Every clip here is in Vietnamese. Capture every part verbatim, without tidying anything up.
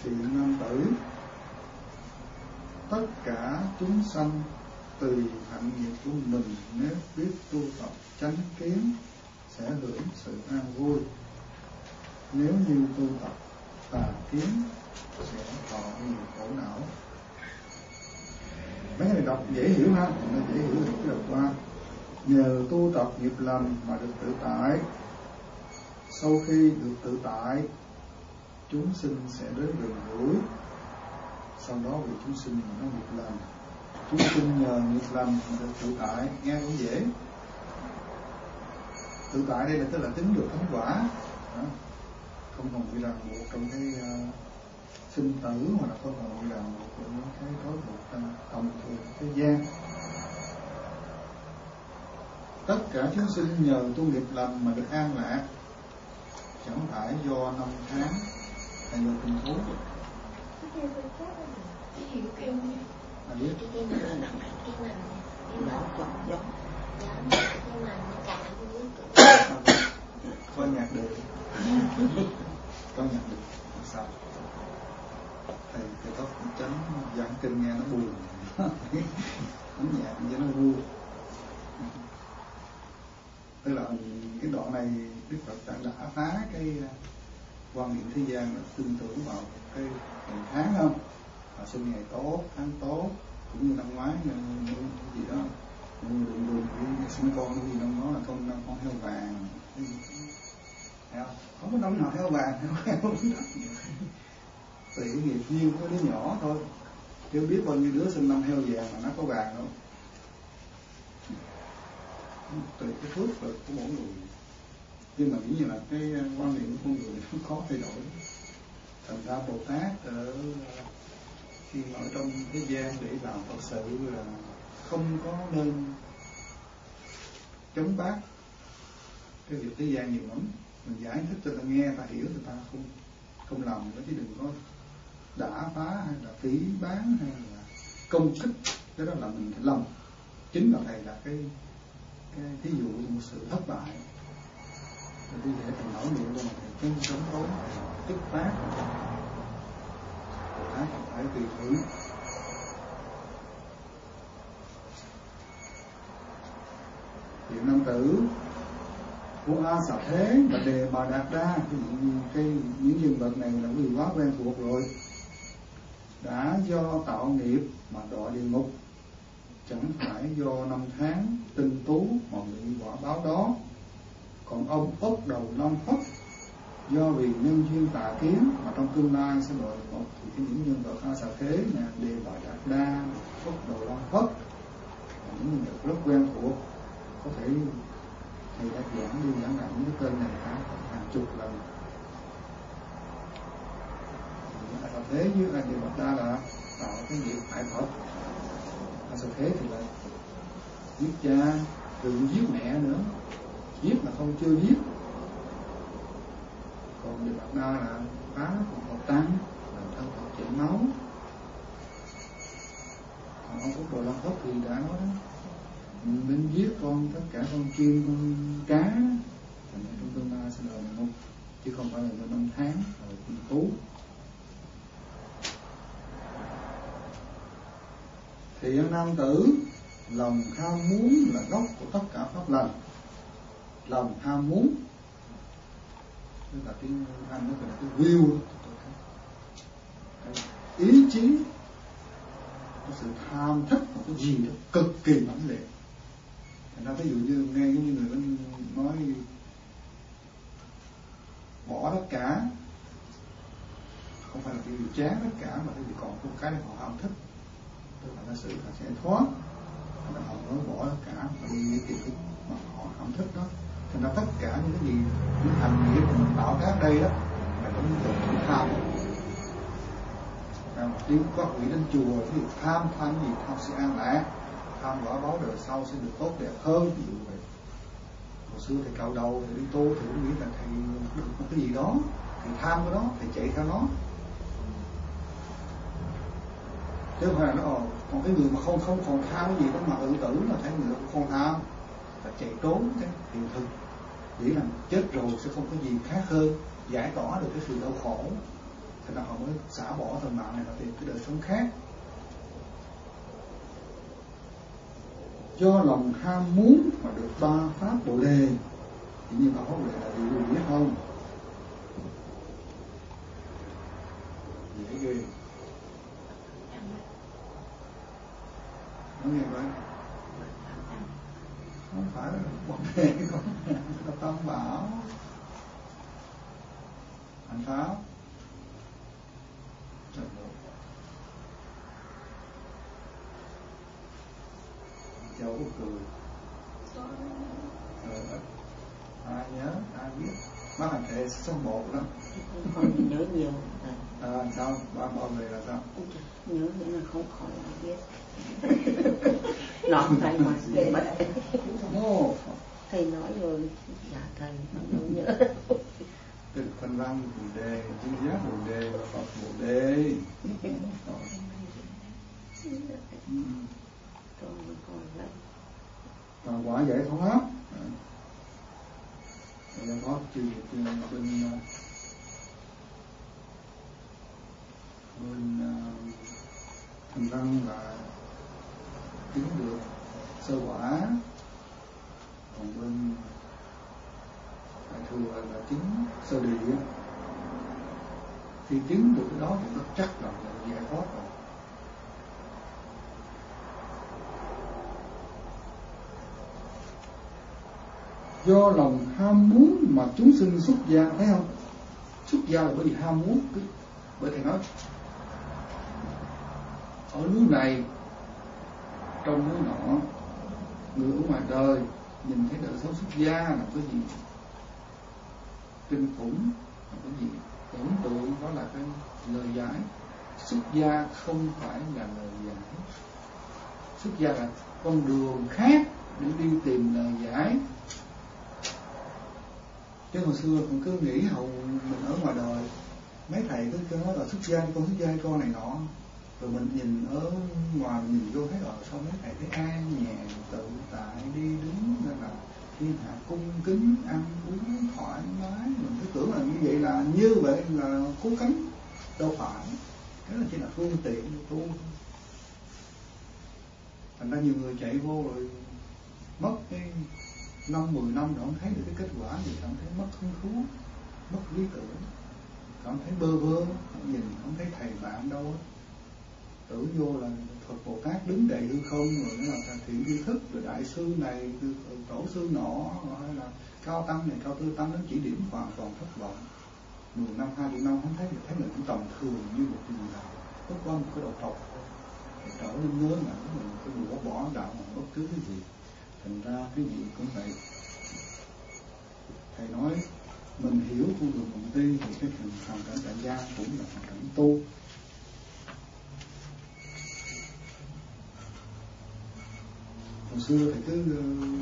Thiện nam tử, tất cả chúng sanh tùy hạnh nghiệp của mình, nếu biết tu tập chánh kiến sẽ hưởng sự an vui. Nếu như tu tập tà kiến sẽ thọ nhiều khổ não. Mấy cái này đọc dễ hiểu ha, nó dễ hiểu được cái đọc qua. Nhờ tu tập nghiệp lành mà được tự tại. Sau khi được tự tại, chúng sinh sẽ đến gần gũi. Sau đó vì chúng sinh mà nó nghiệp lành, chúng sinh nhờ nghiệp lành mà được tự tại, nghe cũng dễ. Tự tại đây là tức là tính được thánh quả, đó. Không còn bị ràng buộc trong cái uh, sinh tử, hoặc là không còn bị ràng buộc trong những cái trói buộc trong tầm thường thế gian. Tất cả chúng sinh nhờ tu nghiệp lành mà được an lạc, chẳng phải do năm tháng hay do tình thú. À, biết. Có nhạc được. Có nhạc được. Sao? Thầy thầy có chánh giảng kinh nghe nó buồn. Đánh nhạc cho nó vui. Tức là cái đoạn này Đức Phật đã, đã phá cái quan niệm thế gian là tin tưởng vào cái ngày tháng không? Và sinh ngày tốt, tháng tốt, cũng như năm ngoái như, như, như gì đó, như đừng đừng cái sinh con cái gì đâu, nó là con con heo vàng, cái gì đó. Không có năm nào heo vàng, heo heo tùy cái nghiệp duyên của đứa nhỏ thôi, chứ biết bao nhiêu đứa sinh năm heo vàng mà nó có vàng đâu. Tùy cái phước lực của mỗi người. Nhưng mà nghĩ như là cái quan niệm của con người nó khó thay đổi. Thành ra Bồ Tát ở khi ở trong thế gian để làm Phật sự là không có nên chống bác cái việc thế gian nhiều lắm. Mình giải thích cho ta nghe, ta hiểu, thì ta không không làm nữa, chứ đừng có đả phá hay là phỉ bán hay là công kích. Cái đó là mình phải lầm. Chính là thầy là cái cái ví dụ một sự thất bại. Rồi tôi dễ thầy nói miệng cho thầy chân sống tối tức tác. Bồ Tát phải tùy thử. Thiện nam tử của A Xà Thế và Đề Bà Đạt Đa, cái những nhân vật này là quý vị quá quen thuộc rồi, đã do tạo nghiệp mà đọa địa ngục, chẳng phải do năm tháng tinh tú mà bị quả báo đó. Còn ông Ốc Đầu Long Phất do vì nhân duyên tà kiến mà trong tương lai sẽ đọa địa ngục. Thì cái những nhân vật A Xà Thế nè, Đề Bà Đạt Đa, Ốc Đầu Long Phất là những nhân vật rất quen thuộc, có thể thầy đã giảng đi giảng lại những cái tên này cả hàng chục lần. A Xà Thế với Đề Bà Đạt Đa là tạo cái nghiệp hại Phật. A Xà Thế thì là giết cha, tự giết mẹ nữa, giết mà không chưa giết. Còn Đề Bà Đạt Đa là phá còn Phật tăng, làm thân Phật chảy máu. Còn ông Úc Đồ Long Phất thì đã nói đó, mình giết con tất cả con chim, con cá, thành ra trong tương lai sẽ đời một, chứ không phải là do năm tháng rồi tinh tú. Thiện nam tử, lòng ham muốn là gốc của tất cả pháp lành. Lòng ham muốn, tức là tiếng Anh nó gọi là cái will, cái ý chí, cái sự tham thích một cái gì đó cực kỳ mãnh liệt. Thành ra ví dụ như nghe giống như người nói bỏ tất cả, không phải là cái gì chán tất cả, mà cái gì còn có cái họ ham thích, tức là cái sự là sẽ thoát. Thành ra họ nói bỏ tất cả và đi những cái mà họ ham thích đó. Thành ra tất cả những cái gì, những hành nghiệp mình tạo ra đây đó là cũng được sự tham. Tiếng có quỷ đến chùa thì tham tham gì, tham sự an lạc, tham quả báo đời sau sẽ được tốt đẹp hơn, ví dụ vậy. Hồi xưa thầy cạo đầu thầy đi tu thì cũng nghĩ là thầy được một cái gì đó, thầy tham cái đó, thầy chạy theo nó. Chứ không phải là nó còn cái người mà không không còn tham cái gì đó mà tự tử là thấy người không tham, là chạy trốn cái hiện thực, nghĩ là chết rồi sẽ không có gì khác hơn, giải tỏa được cái sự đau khổ. Thế là họ mới xả bỏ thân mạng này và tìm cái đời sống khác. Do lòng ham muốn mà được ba pháp Bồ Đề. Thì như bà Pháp Bồ Đề là điều biết không? Dễ ghê. Nói nghe vậy. Không phải là Bồ Đề không, là Tam Bảo. Hành Pháp. Châu Úc cười. Ờ, ai nhớ, ai biết. Má hành thể sống bột lắm. Con nhớ nhiều. À, sao? Ba bao về là sao? Nhớ nghĩa là không khỏi ai biết. Nó không phải mà để mất. Ồ. Thầy nói rồi, dạ thầy không nhớ. Từ Phân Văn Bồ Đề, Chư Giác Bồ Đề và Phật Bồ Đề. Và quả giải thoát. Giải thoát trừ bên bên Thành Văn là chứng được sơ quả, còn bên Đại Thừa là chứng sơ địa. Khi chứng được cái đó thì nó chắc là giải thoát rồi. Do lòng ham muốn mà chúng sinh xuất gia, thấy không? Xuất gia là bởi vì ham muốn. Bởi thầy nói ở núi này, trong núi nọ, người ở ngoài đời nhìn thấy đời sống xuất gia là cái gì kinh khủng, là cái gì tưởng tượng, đó là cái lời giải. Xuất gia không phải là lời giải. Xuất gia là con đường khác để đi tìm lời giải. Chứ hồi xưa cũng cứ nghĩ hầu mình ở ngoài đời, mấy thầy cứ nói là xuất gia con, xuất gia con này nọ, rồi mình nhìn ở ngoài mình nhìn vô thấy ở sao mấy thầy thấy an nhàn tự tại đi đứng, nên là thiên hạ cung kính ăn uống thoải mái, mình cứ tưởng là như vậy là như vậy là cố cánh, đâu phải, cái là chỉ là phương tiện tu. Thành ra nhiều người chạy vô rồi mất cái năm mười năm rồi không thấy được cái kết quả gì, cảm thấy mất hứng thú, mất lý tưởng, cảm thấy bơ vơ, không nhìn không thấy thầy bạn đâu, tưởng vô là Phật Bồ Tát đứng đầy hư không, rồi nó là thiện tri thức, rồi đại sư này, tổ sư nọ, hay là cao tăng này, cao tư tăng, nó chỉ điểm hoàn toàn thất vọng. Mười năm, hai mươi năm không thấy được, thấy mình cũng tầm thường như một cái gì nào, có qua một cái đầu trọc, trở nên ngớ ngẩn, mình cứ bỏ bỏ đạo mà bất cứ cái gì. Thành ra cái gì cũng vậy. Thầy nói mình hiểu con đường Mộng Ti thì cái hoàn cảnh tại gia cũng là hoàn cảnh tu. Hồi xưa thầy cứ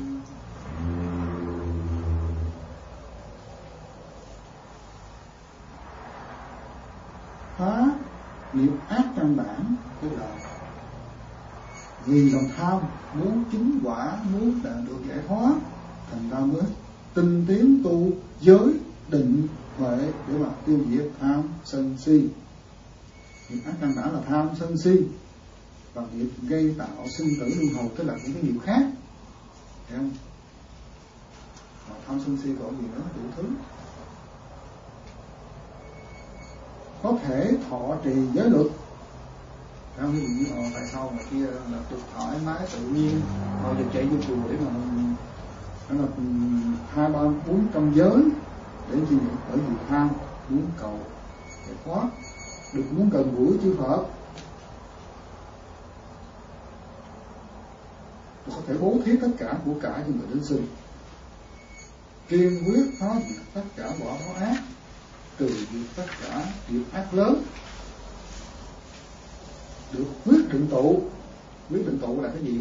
phá nghiệp ác căn bản, tức là vì lòng tham muốn chứng quả, muốn đạt được giải thoát, thành ra mới tinh tiến tu giới định huệ để mà tiêu diệt tham sân si. Nghiệp ác căn bản là tham sân si, và nghiệp gây tạo sinh tử luân hồi tức là những cái nghiệp khác, thấy không? Và tham sân si còn gì nữa, đủ thứ. Có thể thọ trì giới luật. Ví dụ như ờ, tại sao mà kia là được thoải mái tự nhiên, họ giờ chạy vô chùa để mà nó là hai ba bốn trăm giới để gì? Bởi vì tham muốn cầu giải thoát, được muốn gần gũi chư Phật, có thể bố thí tất cả của cải cho người đến sinh, kiên quyết phá diệt tất cả bỏ báo ác, trừ diệt tất cả nghiệp ác lớn, được quyết định tụ. Quyết định tụ là cái gì?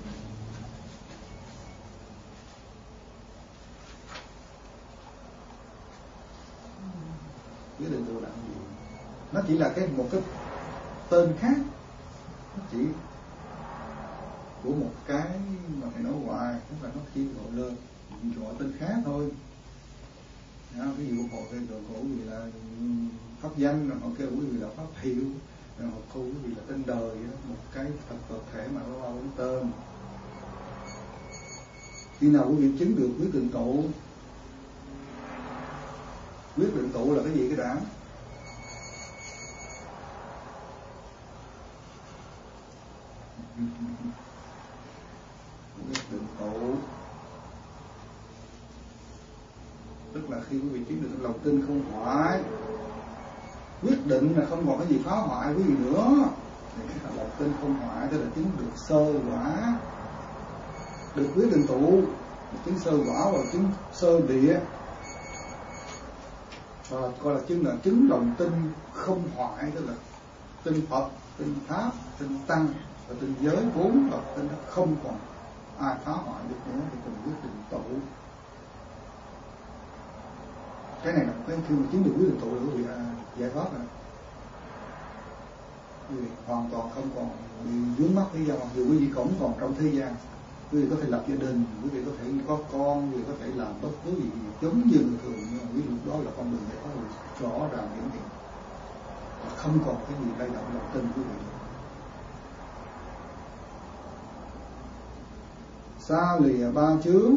Quyết định tụ là cái gì? Nó chỉ là cái một cái tên khác, nó chỉ của một cái mà phải nói hoài, tức là nó chỉ gọi lên gọi tên khác thôi. Ví dụ họ kêu đồ cổ gì là pháp danh, rồi họ kêu quý vị là pháp hiệu, rồi họ kêu quý vị là tên đời đó. Một cái thật vật thể mà có ba bốn tên. Khi nào quý vị chứng được quyết định tụ? Quyết định tụ là cái gì cái đã? Quyết định tụ tức là khi quý vị chứng được lòng tin không hoại. Quyết định là không còn cái gì phá hoại quý vị nữa, thì cái là lòng tin không hoại, tức là chứng được sơ quả. Được quyết định tụ, chứng sơ quả và chứng sơ địa, và gọi là chứng là chứng lòng tin không hoại, tức là tin Phật, tin Pháp, tin Tăng và tin giới bốn và tin không còn ai phá hoại được nữa, thì cần quyết định tụ. Cái này là cái khi mà chứng được quyết định tụ là quý vị giải thoát rồi, quý vị hoàn toàn không còn bị vướng mắc thế gian. Mặc dù quý vị cũng còn trong thế gian, quý vị có thể lập gia đình, quý vị có thể có con, quý vị có thể làm bất cứ gì giống như người thường, nhưng mà quý vị lúc đó là con đường giải thoát rõ ràng hiển hiện, không còn cái gì lay động lòng tin quý vị. Xa lìa ba chướng,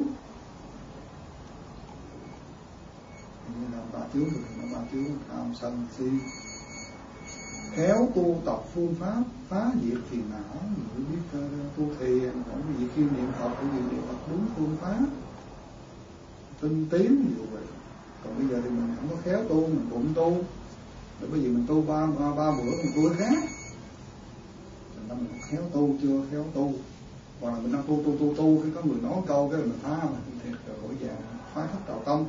như là ba chướng thì nó ba chướng tham sân si. Khéo tu tập phương pháp phá diệt phiền não, người biết uh, tu thiền, còn cái gì khi niệm Phật, cái gì niệm Phật đúng phương pháp, tinh tiến ví dụ vậy. Còn bây giờ thì mình không có khéo tu, mình bụng tu, rồi bây giờ mình tu ba, ba, ba bữa mình tu cái khác. Thành ra mình khéo tu chưa khéo tu, hoặc là mình đang tu tu tu tu, cái có người nói câu cái mình phá mà thiệt rồi đổi dạng phá thất đạo tâm.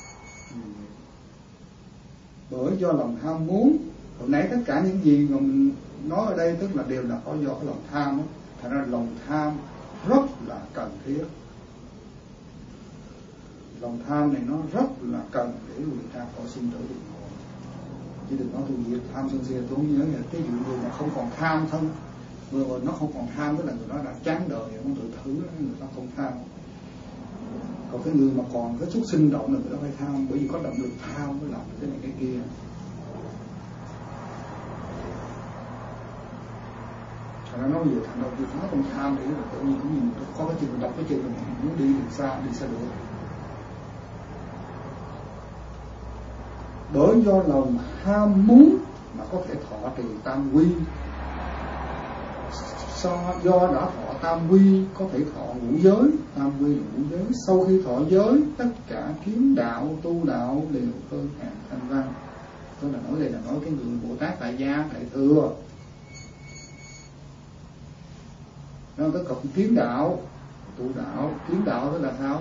Bởi do lòng tham muốn. Hồi nãy tất cả những gì mà mình nói ở đây tức là đều là có do cái lòng tham đó. Thành ra lòng tham rất là cần thiết. Lòng tham này nó rất là cần để người ta có sinh tử luân hồi. Chứ đừng nói tôi diệt tham sân si, tôi không nhớ là cái dụ người mà không còn tham thân, vừa rồi nó không còn tham, tức là người đó đã chán đời, không tự thử, người ta không tham. Còn cái người mà còn cái chút sinh động là người đó phải tham, bởi vì có động lực tham mới làm được cái này cái kia. Thành ra nói bây giờ thằng đầu tiên nó không tham để là tự nhiên cũng nhìn có cái chuyện đọc cái chuyện là mình muốn đi đường xa, đi xa được. Bởi do lòng ham muốn mà có thể thọ trì tam quy, so do đã thọ tam quy có thể thọ ngũ giới. Tam quy là ngũ giới. Sau khi thọ giới, tất cả kiếm đạo, tu đạo đều hơn hạng thanh văn. Tôi là nói đây là nói cái người Bồ Tát tại gia, tại thừa. Nó có cộng kiếm đạo, tu đạo. Kiếm đạo tức là sao?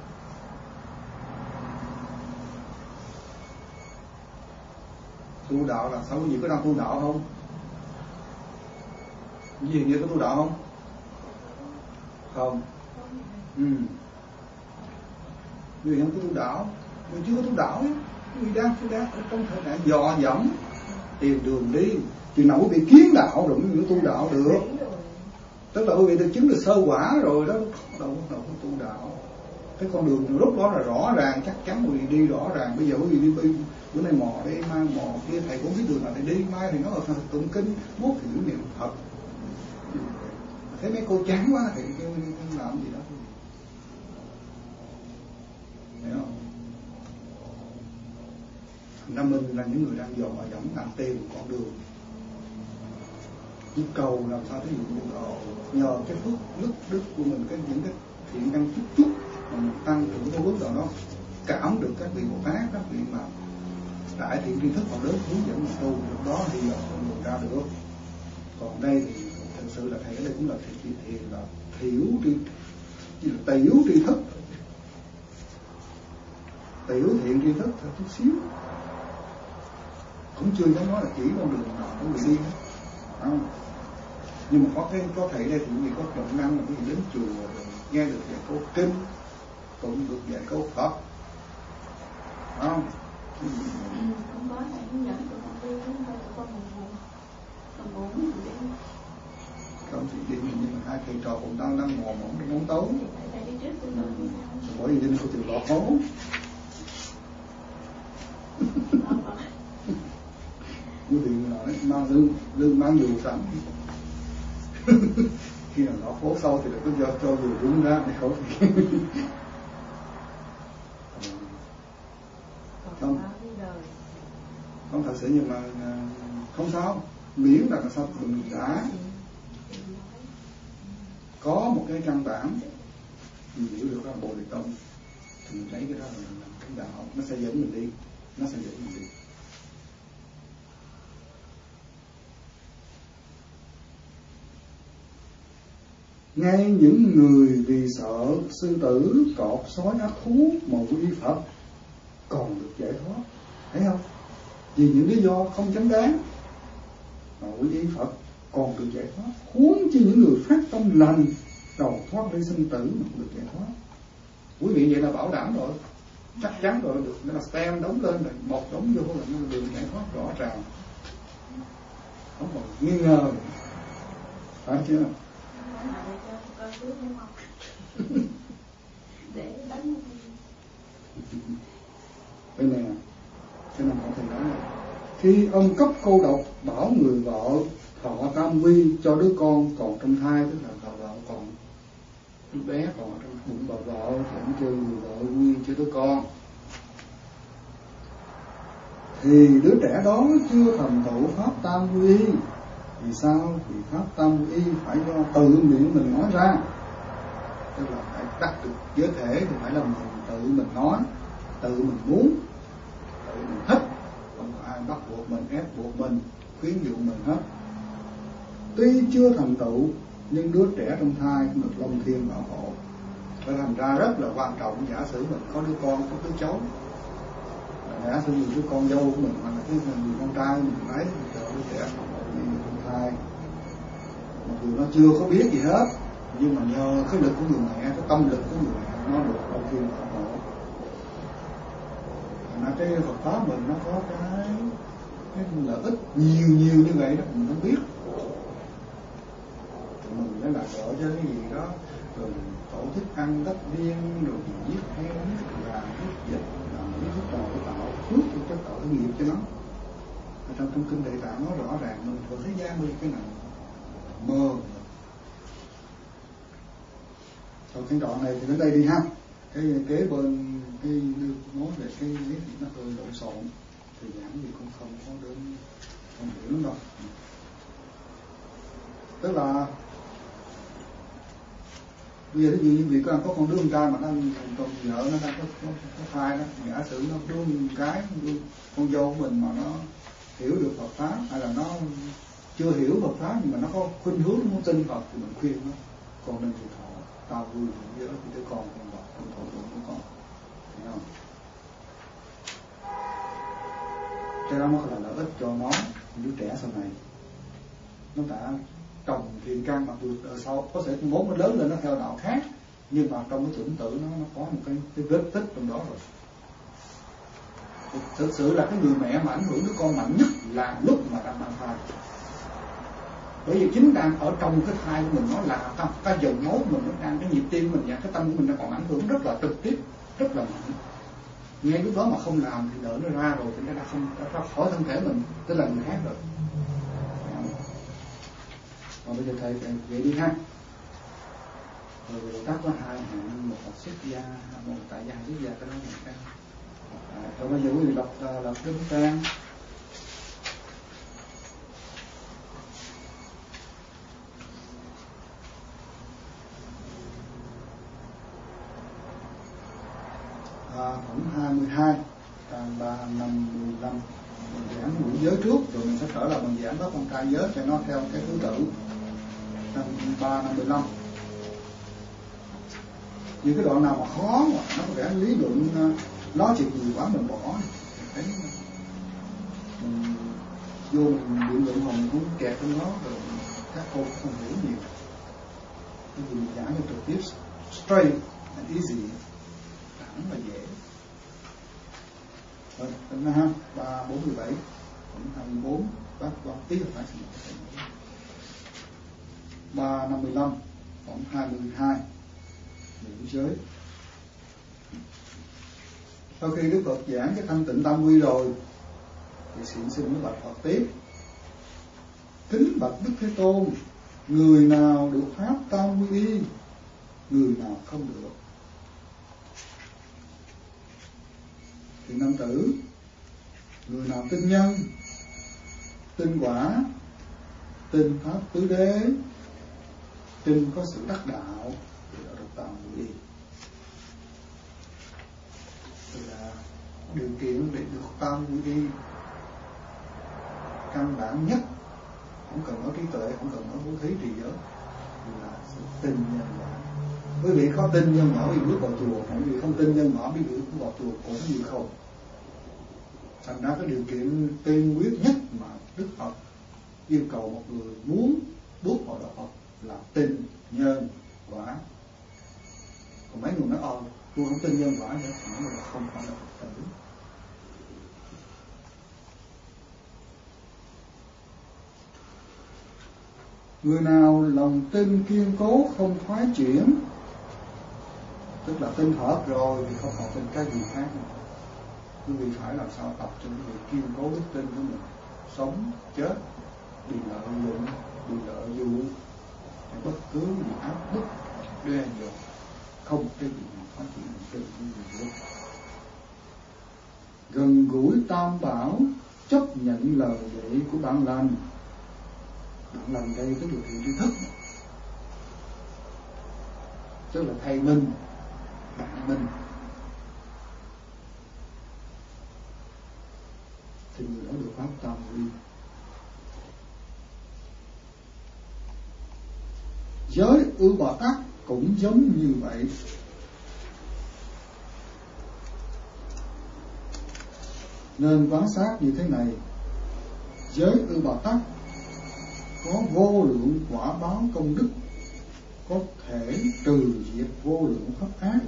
Tu đạo là sao? Cái gì có đang tu đạo không? Cái gì nghĩa có tu đạo không? Không. Ừ. Người không có tu đạo, người chưa có tu đạo ấy. Người đang tu đạo trong thời đại dò dẫm tìm đường đi. Chừng nào quý vị kiến đạo rồi mới tu đạo được. Tức là quý vị được chứng được sơ quả rồi đó, đâu có đâu có tu đạo. Cái con đường lúc đó là rõ ràng, chắc chắn quý vị đi rõ ràng. Bây giờ quý vị đi bữa nay mò đây, mai mò kia, thầy cũng biết đường nào thầy đi, mai thì nó ở tụng kinh, mốt thì hiểu niệm Phật. Thấy mấy cô chán quá thì kêu làm gì đó. Hiểu không? Thành mình là những người đang dò dẫm đang tìm một con đường. Chỉ cầu làm sao thí dụ như cầu nhờ cái phước đức đức của mình, cái những cái thiện năng chút chút mà mình tăng trưởng cái bước nào đó, cảm được các vị Bồ Tát, các vị mà đại thiện tri thức họ đến hướng dẫn mình tu, lúc đó thì mình ra được. Còn đây thì thật sự là thầy ở đây cũng là thiện thiện là thiểu tri, chỉ là tiểu tri thức, tiểu thiện tri thức thật chút xíu, cũng chưa dám nói là chỉ con đường nào của người đi hết. Không. Nhưng mà có cái có thể đây thì vì có trọng năng là cái gì đến chùa rồi nghe được dạy câu kinh, tụng được dạy câu Phật, không? Không có thầy hướng dẫn tụi con đi, không phải tụi con buồn còn buồn gì đi. Không thì đi nhưng mà hai thầy trò cũng đang đang ngồi mỏng muốn tấu. Thầy đi trước tụi con. Bởi vì đi có từ lọt hố. mang lương lương mang dù sẵn. Khi nào nó phố sâu thì cứ cho cho dù đúng ra để không. Không, không thật sự, nhưng mà không sao, miễn là sao mình đã có một cái căn bản mình hiểu được đó là Bồ Đề Tông, thì mình lấy cái đó là làm cái đạo, nó sẽ dẫn mình đi, nó sẽ dẫn mình đi. Ngay những người vì sợ sư tử, cọp, sói, ác thú mà quy y Phật còn được giải thoát, thấy không? Vì những lý do không chính đáng mà quy y Phật còn được giải thoát, huống chi những người phát tâm lành đầu thoát ly sinh tử mà được giải thoát. Quý vị vậy là bảo đảm rồi, chắc chắn rồi, được, nó là stem đóng lên rồi, một đóng vô là nó được giải thoát rõ ràng, không còn nghi ngờ, phải chưa? Bên này, cái này có thể nói là khi ông cấp cô độc bảo người vợ thọ tam quy cho đứa con còn trong thai, tức là bà vợ còn đứa bé còn trong bụng bà vợ, thì ông kêu người vợ quy cho đứa con, thì đứa trẻ đó chưa thành tựu pháp tam quy. Vì sao? Vì pháp tam quy phải do tự miệng mình nói ra, tức là phải đắc được giới thể thì phải là mình tự mình nói, tự mình muốn, tự mình thích, không có ai bắt buộc mình, ép buộc mình, khuyến dụ mình hết. Tuy chưa thành tựu nhưng đứa trẻ trong thai cũng được Long Thiên bảo hộ. Và thành ra rất là quan trọng, giả sử mình có đứa con, có đứa cháu, giả sử mình đứa con dâu của mình hoặc là cái người con trai mình lấy cho đứa trẻ bảo hộ như trong thai, mặc dù nó chưa có biết gì hết, nhưng mà nhờ cái lực của người mẹ, cái tâm lực của người mẹ, nó được Long Thiên bảo hộ. Mà cái Phật pháp mình nó có cái cái lợi ích nhiều nhiều như vậy đó mình không biết. Mình nó là gọi cho cái gì đó, rồi tổ chức ăn tất niên, rồi giết heo, giết gà, giết vịt, làm những cái trò để tạo phước cho tội nghiệp cho nó. Ở trong trong kinh Địa Tạng nói rõ ràng, mình thường thấy gian như cái nào mơ. Rồi cái đoạn này thì đến đây đi ha. Cái kế bên cái nói về cái lý nó hơi lộn xộn, thì giảng gì cũng không có đến không hiểu lắm đâu. Tức là bây giờ ví dụ như việc có con đứa con trai mà nó con vợ nó đang có, có, có thai đó, giả sử nó đứa con cái đứa con dâu của mình mà nó hiểu được Phật pháp, hay là nó chưa hiểu Phật pháp nhưng mà nó có khuynh hướng muốn tin Phật, thì mình khuyên nó con nên chịu thọ tao vui với thì đứa con con Phật con thọ tụng của con, thấy không? Cái đó nó là lợi ích cho nó, đứa trẻ sau này nó đã trồng thiện căn, mặc dù sau có thể vốn nó lớn lên nó theo đạo khác, nhưng mà trong cái chủng tử nó nó có một cái cái vết tích trong đó rồi. Thực sự là cái người mẹ mà ảnh hưởng đứa con mạnh nhất là lúc mà đang mang thai, bởi vì chính đang ở trong cái thai của mình, nó là cái, cái dòng máu của mình, nó đang cái nhịp tim của mình và cái tâm của mình nó còn ảnh hưởng rất là trực tiếp, rất là mạnh. Ngay lúc đó mà không làm thì đỡ nó ra rồi thì nó đã không đã ra khỏi thân thể mình, tức là người khác rồi. Còn bây giờ thầy vậy đi ha. Rồi Bồ Tát có hai hạng, một là xuất gia, một là tại gia xuất gia, cái đó là cái. À, rồi bây giờ quý vị đọc đọc cái bức trang. À, khoảng hai mươi hai, trang ba năm mười lăm. Mình giảng buổi giới trước, rồi mình sẽ trở lại mình giảng đó con trai giới cho nó theo cái thứ tự. ba năm mười lăm. Những cái đoạn nào mà khó mà nó có vẻ lý luận nó chỉ nhiều quá mình bỏ, thấy mình vô mình biện luận mà mình cũng kẹt trong nó, rồi các cô không hiểu nhiều. Cái gì mình giảng cho trực tiếp, straight and easy, thẳng và dễ. Rồi, tính ra ha, ba bốn mười bảy, hai mươi bốn, bác quan tiếp phải xin lỗi. ba năm mươi lăm, khoảng hai mươi hai, điểm giới. Sau khi Đức Phật giảng cái thanh tịnh tam quy rồi, thì xin xin mới bạch Phật tiếp. kính bạch Đức Thế Tôn, người nào được pháp tam quy y, người nào không được. Thì nam tử, người nào tin nhân, tin quả, tin pháp tứ đế, tin có sự đắc đạo thì đó được tam quy y. Thì là điều kiện để được tam quy y căn bản nhất, không cần có trí tuệ, không cần có bố thí trì giới, là sự tin nhân quả. Quý vị có tin nhân quả quý vị bước vào chùa, quý vị không tin nhân quả quý vị bước vào chùa cũng như không. Thành ra cái điều kiện tiên quyết nhất mà Đức Phật yêu cầu một người muốn bước vào đạo Phật là tin nhân quả. Còn mấy người nói ồ, tôi không tin nhân quả nữa, thì nói là không phải là Phật tử. Người nào lòng tin kiên cố không thoái chuyển, tức là tin thật rồi thì không còn tin cái gì khác nữa. Quý vị phải làm sao tập cho quý vị kiên cố đức tin của mình, sống chết bị lợi dụng, bị lợi dụng, bất cứ gì áp bức đe dọa, không cái gì mà phát triển tin của người nữa. Gần gũi tam bảo, chấp nhận lời dạy của bạn lành. Bạn lành đây cái điều kiện tri thức, tức là thầy mình, bạn mình, thì người đó được pháp tam quy. Giới ưu Bồ Tát cũng giống như vậy. Nên quan sát như thế này: giới ưu Bồ Tát có vô lượng quả báo công đức, có thể trừ diệt vô lượng pháp ác.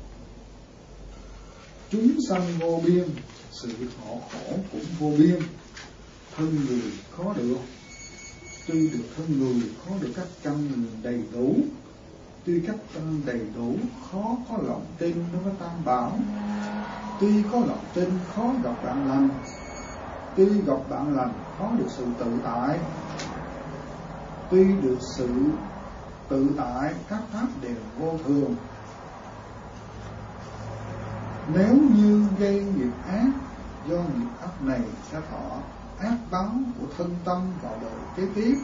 Chúng sanh vô biên, sự thọ khổ cũng vô biên. Thân người khó được, tuy được thân người khó được các căn đầy đủ. Tuy các căn đầy đủ, khó có lòng tin đối với tam bảo. Tuy có lòng tin, khó gặp bạn lành. Tuy gặp bạn lành, khó được sự tự tại. Tuy được sự tự tại, các pháp đều vô thường. Nếu như gây nghiệp ác, do nghiệp ác này sẽ thọ ác báo của thân tâm vào đời kế tiếp.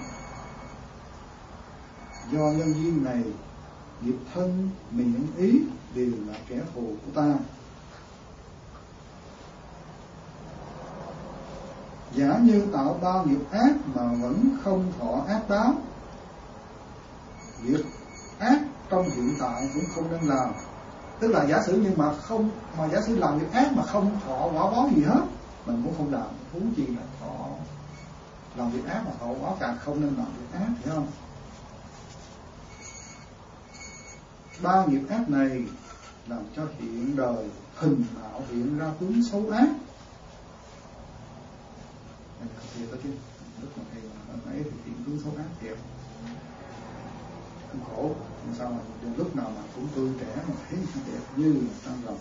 Do nhân duyên này, nghiệp thân, miệng, ý đều là kẻ thù của ta. Giả như tạo ba nghiệp ác mà vẫn không thọ ác báo, việc ác trong hiện tại cũng không nên làm. Tức là giả sử nhưng mà không, mà giả sử làm việc ác mà không thọ quả báo gì hết, mình cũng không làm. Huống chi là thọ làm việc ác mà thọ quả, càng không nên làm việc ác, hiểu không? Ba nghiệp ác này làm cho hiện đời hình mạo hiện ra tướng xấu ác. Thì có chứ, lúc mà thầy mà ấy thì hiện tướng xấu ác thiệt, không khổ. Làm sao mà đến lúc nào mà cũng tươi trẻ mà thấy đẹp như là trăng rằm.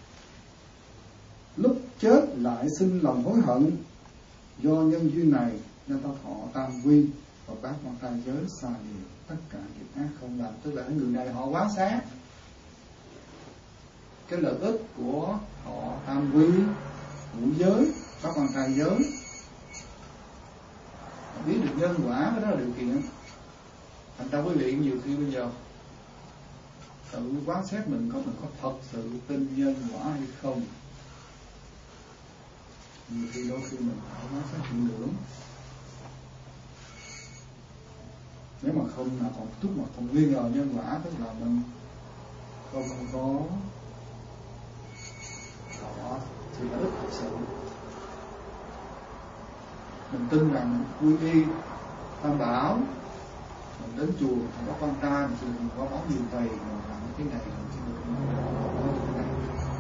Lúc chết lại sinh lòng hối hận. Do nhân duyên này nên ta thọ tam quy và bác quan trai giới xa lìa tất cả nghiệp ác không làm. Tức là người này họ quán sát cái lợi ích của họ tam quy, ngũ giới, bác quan trai giới, biết được nhân quả, cái đó là điều kiện. Thành ra quý vị nhiều khi bây giờ tự quán xét mình có mình có thật sự tin nhân quả hay không. Nhiều khi đôi khi mình phải quán xét hiện lượng. Nếu mà không là còn chút mà còn nghi ngờ nhân quả, tức là mình không có đó thì là rất thật sự. Mình tin rằng quy y tam bảo, mình đến chùa mình có con trai, mình mình có báo nhiều thầy, mình làm cái này mình sẽ được cái này.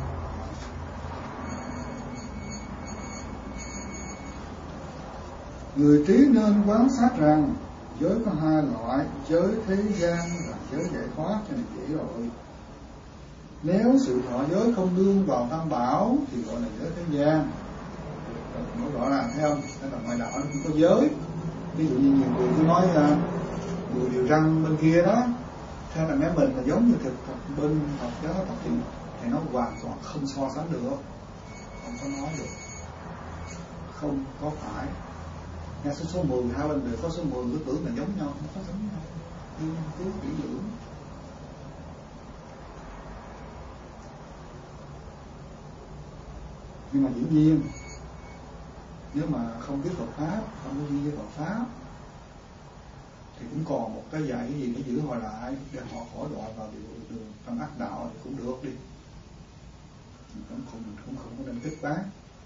Người trí nên quán sát rằng giới có hai loại, giới thế gian và giới giải thoát, cho nên dễ rồi. Nếu sự thọ giới không nương vào tam bảo thì gọi là giới thế gian. Nó rõ ràng thấy không? Đây là ngoại đạo nó không có giới. Ví dụ như nhiều người cứ nói người điều răng bên kia đó, theo là mẹ mình là giống như thực bên Phật giáo tập thì thì nó hoàn toàn không so sánh được, không có nói được, không có phải. Nghe số số mười hai bên đều có số mười cứ tưởng là giống nhau, không có giống nhau, nhưng cứ kỹ lưỡng. Nhưng mà dĩ nhiên nếu mà không biết Phật pháp, không có duyên với Phật pháp thì cũng còn một cái dạy gì để giữ họ lại, để họ khỏi đọa vào đường, đường trong ác đạo thì cũng được đi, mình cũng không mình cũng không có nên kích bác.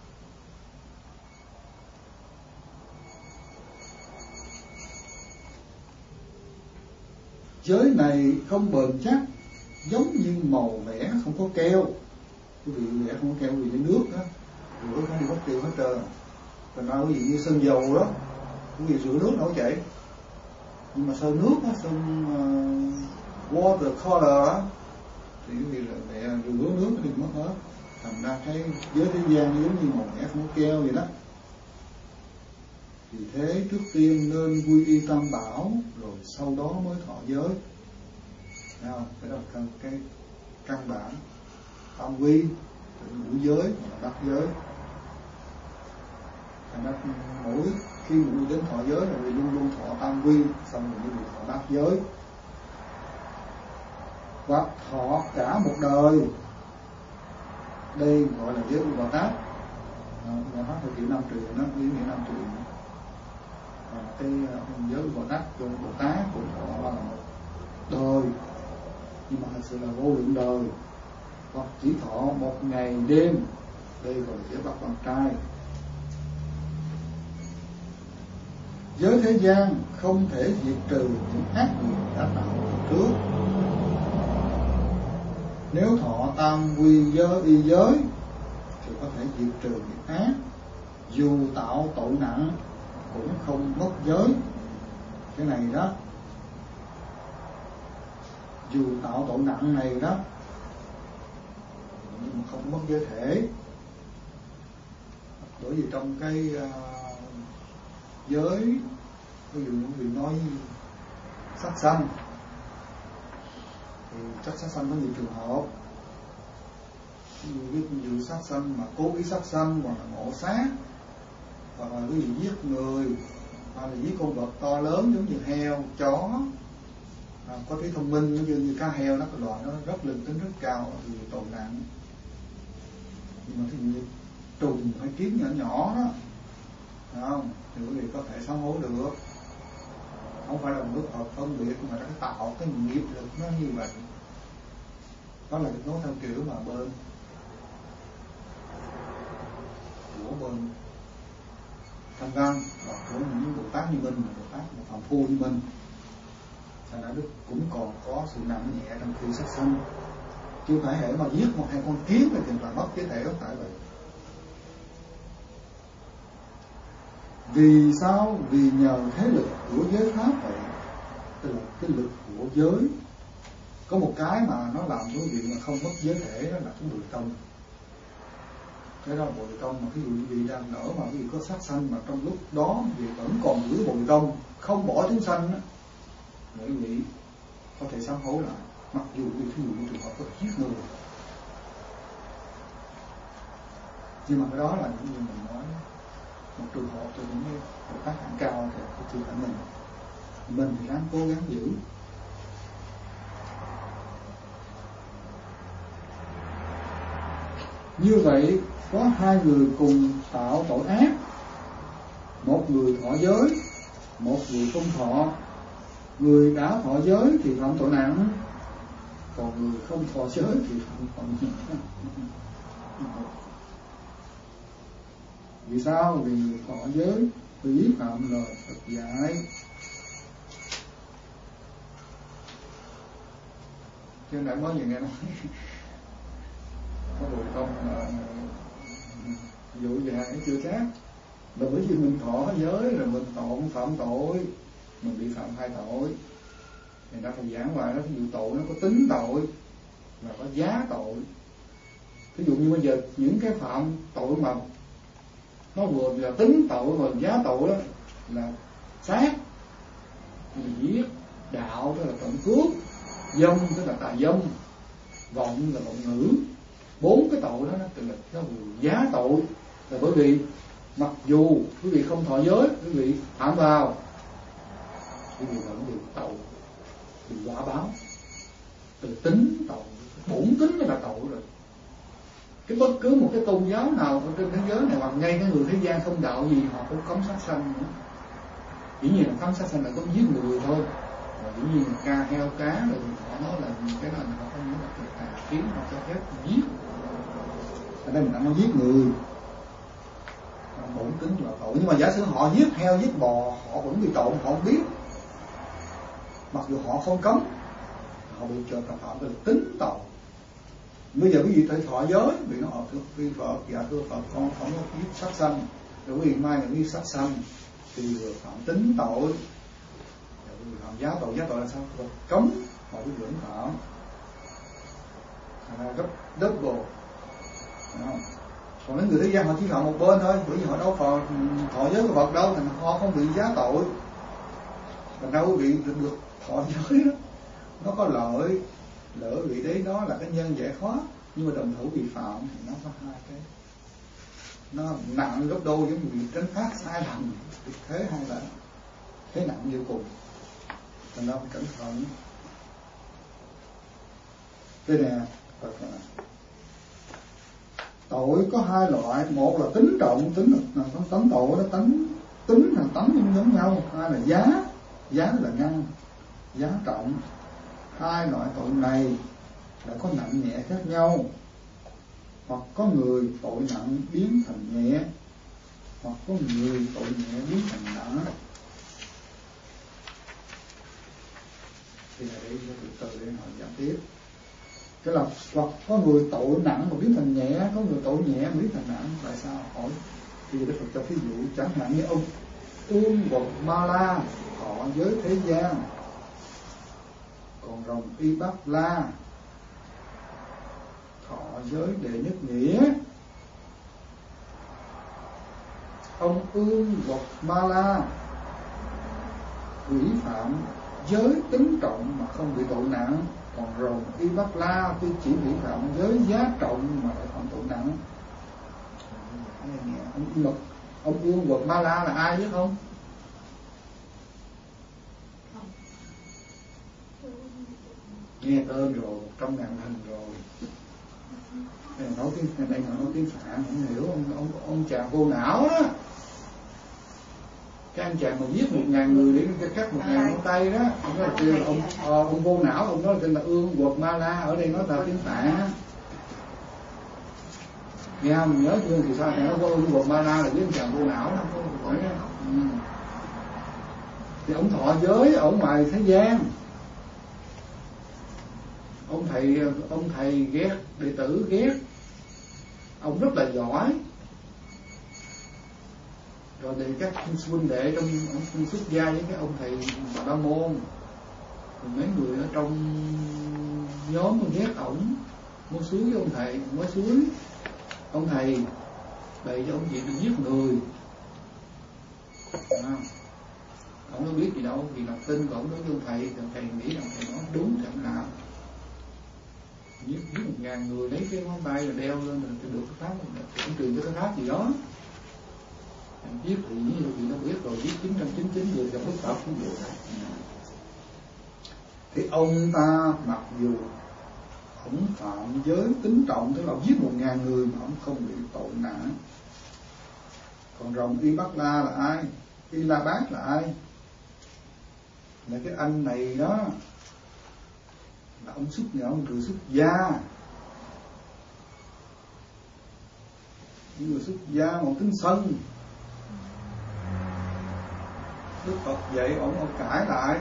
Giới này không bền chắc, giống như màu vẽ không có keo. Quý vị vẽ không có keo vì lấy nước đó, rửa nó đi mất tiêu hết trơn. Còn nói ví dụ như sơn dầu đó, quý vị rửa nước nó chảy. Nhưng mà sơn nước đó, sơn uh, water color đó, thì quý vị là vẽ rửa nước nó đi mất hết. Thành ra cái giới thế gian giống như màu vẽ không có keo vậy đó. Vì thế trước tiên nên quy y tam bảo, rồi sau đó mới thọ giới. Thấy không? Cái đó là cái căn bản. Tam quy, ngũ giới, hoặc là bát giới. Thành ra mỗi khi mình đến thọ giới là luôn luôn thọ tam quy, xong rồi mới thọ bát giới. Và thọ cả một đời. Đây gọi là giới của Bồ Tát. Bồ Tát là chịu năm truyền, nó ý nghĩa năm truyền. Cái giới Bồ Tát của Bồ Tát cũng thọ là một đời, nhưng mà thật sự là vô lượng đời, hoặc chỉ thọ một ngày đêm. Đây gọi là giới bậc con trai. Giới thế gian không thể diệt trừ những ác nghiệp đã tạo trước. Nếu thọ tam quy giới y giới thì có thể diệt trừ những ác, dù tạo tội nặng cũng không mất giới. Cái này đó, dù tạo tội nặng này đó nhưng mà không mất giới thể. Bởi vì trong cái uh, giới, ví dụ những người nói sát sanh thì chắc sát sanh có nhiều trường hợp. Ví dụ sát sanh mà cố ý sát sanh, hoặc là ngộ sát, hoặc là cái gì giết người, hoặc là giết con vật to lớn giống như heo, chó, à, có trí thông minh, nó như, như cá heo, nó cái loại nó rất linh tính rất cao thì tội nặng. Nhưng mà cái gì trùng hay kiến nhỏ nhỏ đó, không, thì quý vị có thể sám hối được. Không phải là một nước Phật phân biệt, mà nó tạo cái nghiệp lực nó như vậy. Đó là nói theo kiểu mà bên của bên Thanh Văn, hoặc của những Bồ Tát như mình, Bồ Tát một phạm phu như mình. Thành ra Đức cũng còn có sự nặng nhẹ trong khi sát sanh. Chứ phải hệ mà giết một hai con kiến thì là mất giới thể, không phải vậy. Vì sao? Vì nhờ thế lực của giới pháp vậy, tức là cái lực của giới. Có một cái mà nó làm cái việc mà không mất giới thể, đó là cái bội công. Cái đó là bội công, mà ví dụ như vị đang nở mà ví dụ có sát sanh mà trong lúc đó vị vẫn còn giữ bội công, không bỏ chúng sanh á, quý vị có thể sám hối lại, mặc dù vì thí dụ như trường hợp có giết người. Nhưng mà cái đó là những gì mình nói, một trường hợp cho những cái Bồ Tát hạng cao thì chưa phải mình. Mình thì ráng cố gắng giữ. Như vậy có hai người cùng tạo tội ác, một người thọ giới, một người không thọ. Người đã thọ giới thì phạm tội nặng, còn người không thọ giới thì phạm tội nhẹ. Vì sao? Vì người thọ giới vi phạm lời Phật dạy. Chứ đã có gì nghe nói có bội công là vụ dạy chưa chắc. Là bởi vì mình thọ giới rồi mình tội phạm tội, mình bị phạm hai tội. Thì ta phải giảng lại đó, ví dụ tội nó có tính tội và có giá tội. Ví dụ như bây giờ những cái phạm tội mà nó vừa là tính tội và giá tội đó là sát, giết, đạo tức là trộm cướp, dâm tức là tà dâm, vọng là vọng ngữ. Bốn cái tội đó nó từ là nó giá tội, là bởi vì mặc dù quý vị không thọ giới, quý vị phạm vào, quý vị vẫn bị tội, bị quả báo từ tính tội, bổn tính là tội rồi. Cái bất cứ một cái tôn giáo nào ở trên thế giới này, hoặc ngay cái người thế gian không đạo gì, họ cũng cấm sát sanh nữa. Dĩ nhiên là cấm sát sanh là cấm giết người thôi, và dĩ nhiên là ca heo cá rồi họ nói là cái đó là họ không nói là cái tà kiến, họ cho phép giết. Ở đây mình đang nói giết người, bổn tính là tội. Nhưng mà giả sử họ giết heo giết bò, họ vẫn bị tội, họ không biết, mặc dù họ không cấm, họ bị trợ tập phạm về tính tội. Bây giờ quý vị phải thọ giới, vì nó ở thưa Phật, dạ thưa Phật, con không có giết sát sanh, rồi quý vị mai là giết sát sanh thì vừa phạm tính tội, rồi quý vị phạm giá tội. Giá tội là sao? Phật cấm họ quý vị vẫn phạm, thành ra gấp double. Còn những người thế gian họ chỉ phạm một bên thôi, bởi vì họ đâu phò thọ giới của Phật đâu, thành họ không bị giá tội. Thành ra quý vị được, được thọ giới đó, nó có lợi, lợi vị đấy đó là cái nhân giải thoát, nhưng mà đồng thủ bị phạm thì nó có hai cái, nó nặng gấp đôi, giống như bị tránh phát sai lầm, thế hay là thế nặng vô cùng. Thành ra phải cẩn thận. Đây nè, tội có hai loại, một là tính trọng, tính là tánh tội đó, tánh tính là tánh không giống nhau. Hai là giá, giá là ngăn, giá trọng. Hai loại tội này là có nặng nhẹ khác nhau, hoặc có người tội nặng biến thành nhẹ, hoặc có người tội nhẹ biến thành nặng. Thì là đây từ từ để họ giải tiếp. Cái là hoặc có người tội nặng mà biến thành nhẹ, có người tội nhẹ biến thành nặng. Tại sao? Hỏi. Thì Đức Phật cho ví dụ, chẳng hạn như ông Uông Quật Ma La thọ giới thế gian, còn rồng Y Bát La thọ giới đệ nhất nghĩa. Ông Ương Quật Ma La hủy phạm giới tính trọng mà không bị tội nặng, còn rồng Y Bát La tuy chỉ bị phạm giới giá trọng mà lại phạm tội nặng. Ông Ương ông Ương Quật Ma La là ai biết không? Nghe tên rồi, một trăm ngàn hình rồi. Đây nói tiếng, đây nói tiếng Phạn, không hiểu. Ông, ông, ông chàng vô não đó. Cái anh chàng mà giết một ngàn người để cắt một ngàn ngón tay đó. Ông nói là kêu là ông, ờ, ông vô não, ông nói là tên là Ương Quật Ma La. Ở đây nói là tiếng Phạn. Nghe không? Nhớ chưa? Thì sao này nó có Ương Quật Ma La là với anh chàng vô não đó. Ừ. Thì ông thọ giới ở ngoài thế gian. Ông thầy ông thầy ghét, đệ tử ghét, ông rất là giỏi, rồi thì các huynh đệ trong ông xuất gia với cái ông thầy Bà La Môn, mấy người ở trong nhóm cũng ghét ổng, muốn suối với ông thầy, mới suối. Ông thầy bày cho ông chuyện được giết người, à, ông không biết gì đâu, vì đọc tin của ông nói với ông thầy, ông thầy nghĩ ông thầy nói đúng thì ông làm. Giết một ngàn người, lấy cái ngón tay rồi đeo lên rồi được cái pháp, cũng truyền cái pháp gì đó. Giết thì như gì nó biết rồi, giết chín trăm chín mươi chín người gặp Đức Phật cũng được. Thì ông ta mặc dù ông phạm giới tính trọng, tức là giết một ngàn người mà ông không bị tội nặng. Còn rồng Y Bát La là ai? Y La Bát là ai? Là cái anh này đó, là ông xuất nhà, ông người xuất gia. Những người xuất gia mà ông tính sân. Đức Phật dạy ông, ông cãi lại.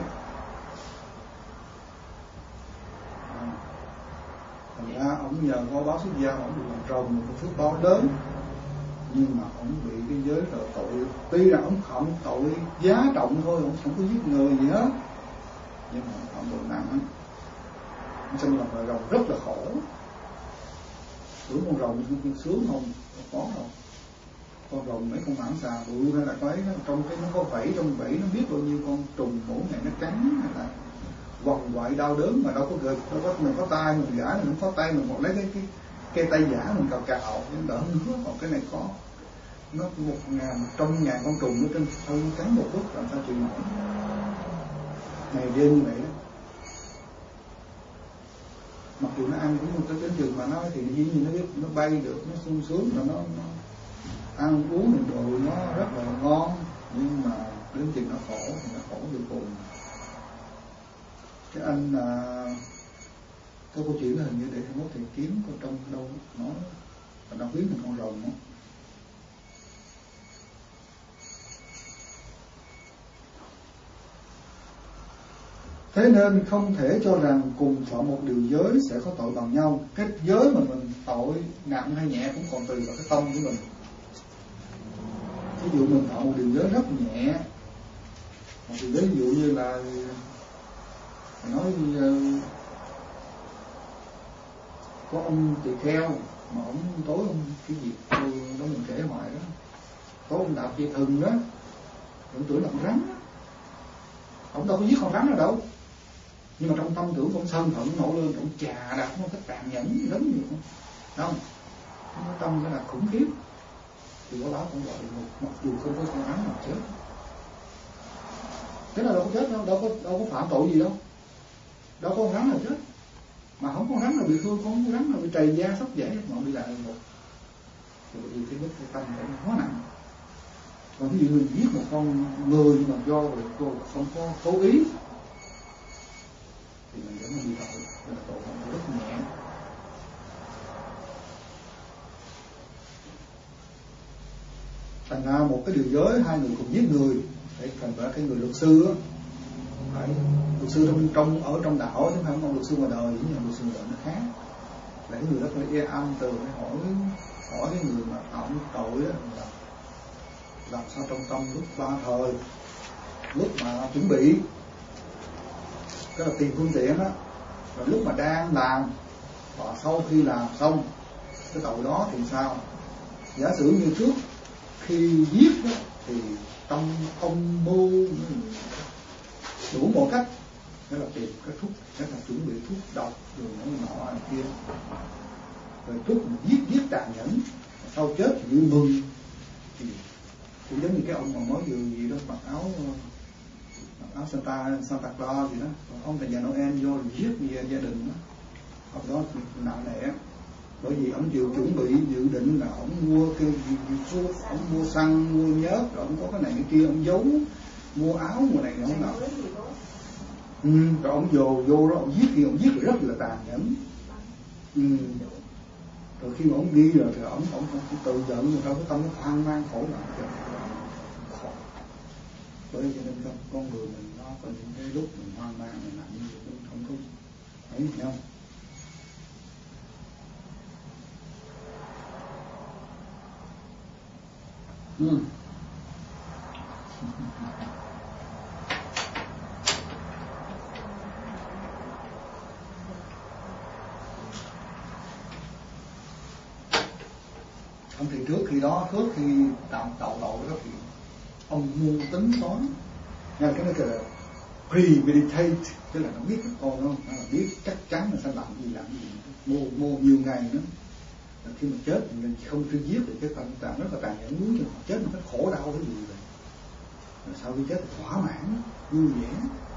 À, thành ra ông nhờ ngôi báo xuất gia, ông được làm tròn một phước báo lớn. Nhưng mà ông bị cái giới trợ tội. Tuy là ông phạm tội giá trọng thôi, ông không có giết người gì hết, nhưng mà ông phạm tội nặng. Ông sinh làm loài rồng rất là khổ. Tưởng con rồng sướng không? Không có đâu. con rồng mấy con mãng xà bự hay là có ấy, nó, trong cái nó có vảy, trong vảy nó biết bao nhiêu con trùng mỗi ngày nó cắn hay là quằn quại đau đớn mà đâu có gợi, đâu có mình có tay mình gãi mình không có tay mình còn lấy cái cái cây tay giả mình cào cào nó đỡ hơn. Còn cái này có nó một ngàn một trăm ngàn con trùng nó trên thân cắn một lúc làm sao chịu nổi, ngày đêm như vậy đó. Mặc dù nó ăn cũng một cái đến chừng mà nó thì dĩ nhiên nó biết nó bay được, nó sung sướng và nó, nó ăn uống mình đồ nó rất là ngon, nhưng mà đến chừng nó khổ thì nó khổ vô cùng. Cái anh là có câu chuyện là hình như để hai mốt thì kiếm có trong đâu nói và nó khuyến thành con rồng đó. Thế nên không thể cho rằng cùng phạm một điều giới sẽ có tội bằng nhau. Cái giới mà mình tội nặng hay nhẹ cũng còn tùy vào cái tâm của mình. Ví dụ mình phạm một điều giới rất nhẹ, một điều giới ví dụ như là nói uh, có ông tỳ kheo mà ông tối ông cái gì đó mình kể hoài đó, có ông đạp dây thừng đó, ông tưởng là con rắn đó. Ông đâu có giết con rắn nào đâu, nhưng mà trong tâm tưởng ông sân hận nổi lên, ông chà đạp một cách tàn nhẫn lớn nhiều không, không? Cái tâm nó là khủng khiếp, thì có đó cũng gọi là một, mặc dù không có con rắn nào chết, thế là đâu có chết đâu, đâu có đâu có phạm tội gì đâu, đâu có con rắn nào chết, mà không có con rắn nào bị thương, không có rắn nào bị trầy da sốc dễ mà bị lại một, thì bởi vì cái mức cái tâm nó quá nặng. Còn ví dụ mình giết một con người mà do rồi không có cố ý thì mình vẫn bị tội, là tội phạm rất nhẹ. Thành ra một cái điều giới hai người cùng giết người, để thành ra cái người luật sư á, phải luật sư trong trong ở trong đạo chứ không phải luật sư ngoài đời, nhưng mà luật sư ngoài đời nó khác. Là cái người đó phải e âm từ phải hỏi hỏi cái người mà phạm tội á, là làm sao trong tâm lúc ba thời, lúc mà chuẩn bị cái là tiền phương tiện đó, và lúc mà đang làm và sau khi làm xong cái tội đó thì sao? Giả sử như trước khi giết đó, thì trong âm mưu đủ mọi cách, đó là tìm cái thuốc, đó là chuẩn bị thuốc độc rồi nó nọ này kia, rồi thuốc giết giết tàn nhẫn, sau chết thì như mừng, thì cũng giống như cái ông mà mới vừa gì đó mặc áo mặc áo Santa Santa Claus gì đó, ông thầy già Noel vô rồi giết gia, gia đình đó, ông đó nặng nề, bởi vì ông chịu chuẩn bị dự định là ông mua cái thuốc, ông mua xăng, mua nhớt, rồi ông có cái này cái kia, ông giấu, mua áo mua này ông nào, ừ, rồi ông vô vô đó ông giết thì ông giết rất là tàn nhẫn, ừ. Rồi khi mà ông đi rồi thì ông ông cũng tự giận, rồi đâu có tâm nó hoang mang khổ nạn. Bởi cho nên con, con người mình nó có những cái lúc mình hoang mang mình nặng như vậy, mình không có thấy nhau. Ừ. Ông thì trước khi đó, trước khi tạo tạo tội đó thì ông mua tính toán, nghe cái này là premeditate, tức là nó biết cái con không, nó là biết chắc chắn là sẽ làm gì làm gì, mua mua nhiều ngày nữa. Và khi mà chết thì mình không truy giết được cái tâm trạng rất là tàn nhẫn, muốn cho họ chết một cách khổ đau cái gì vậy. Rồi sau khi chết thì thỏa mãn, vui vẻ.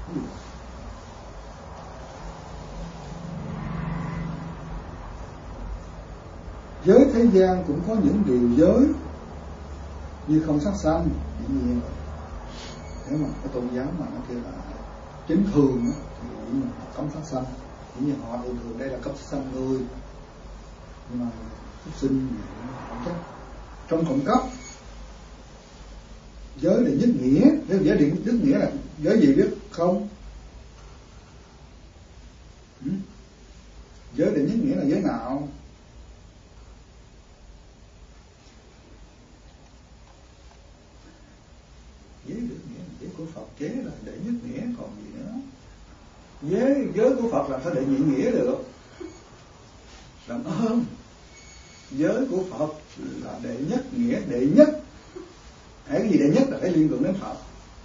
Giới thế gian cũng có những điều giới như không sát sanh, dĩ nhiên rồi. Nếu mà cái tôn giáo mà nó kêu là chính thường đó, thì dĩ nhiên họ cấm sát sanh, dĩ nhiên họ thường thường đây là cấm sát sanh người, nhưng mà súc sinh không chắc. Trong cộng cấp giới là nhất nghĩa, nếu giới định nhất nghĩa là giới gì biết không? Ừ? Giới định nhất nghĩa là giới nào? Giới định nghĩa là giới của Phật chế là đệ nhất nghĩa, còn gì nữa? Giới giới của Phật làm sao đệ nhị nghĩa được? Làm ơn. Giới của Phật là đệ nhất, nghĩa đệ nhất. Hãy cái gì đệ nhất là phải liên tưởng đến Phật.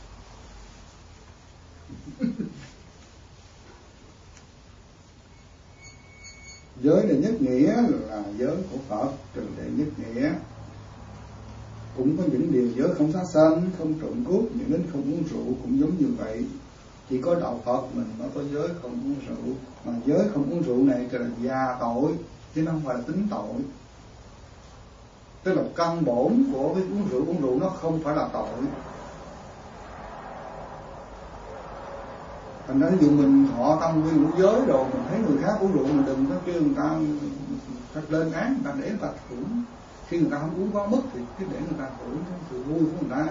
Giới đệ nhất nghĩa là giới của Phật, trừ đệ nhất nghĩa. Cũng có những điều giới không sát sanh, không trộm cướp, những đến không uống rượu cũng giống như vậy. Chỉ có đạo Phật mình mới có giới không uống rượu. Mà giới không uống rượu này là già tội, chứ nó không phải là tính tội. Tức là căn bổn của cái uống rượu uống rượu nó không phải là tội. Thành ra ví dụ mình thọ tâm nguyên ngũ giới rồi, mình thấy người khác uống rượu mình đừng có kêu người ta phải lên án, người ta để người ta thưởng. Khi người ta không uống quá mức thì cứ để người ta thưởng cái sự vui của người ta.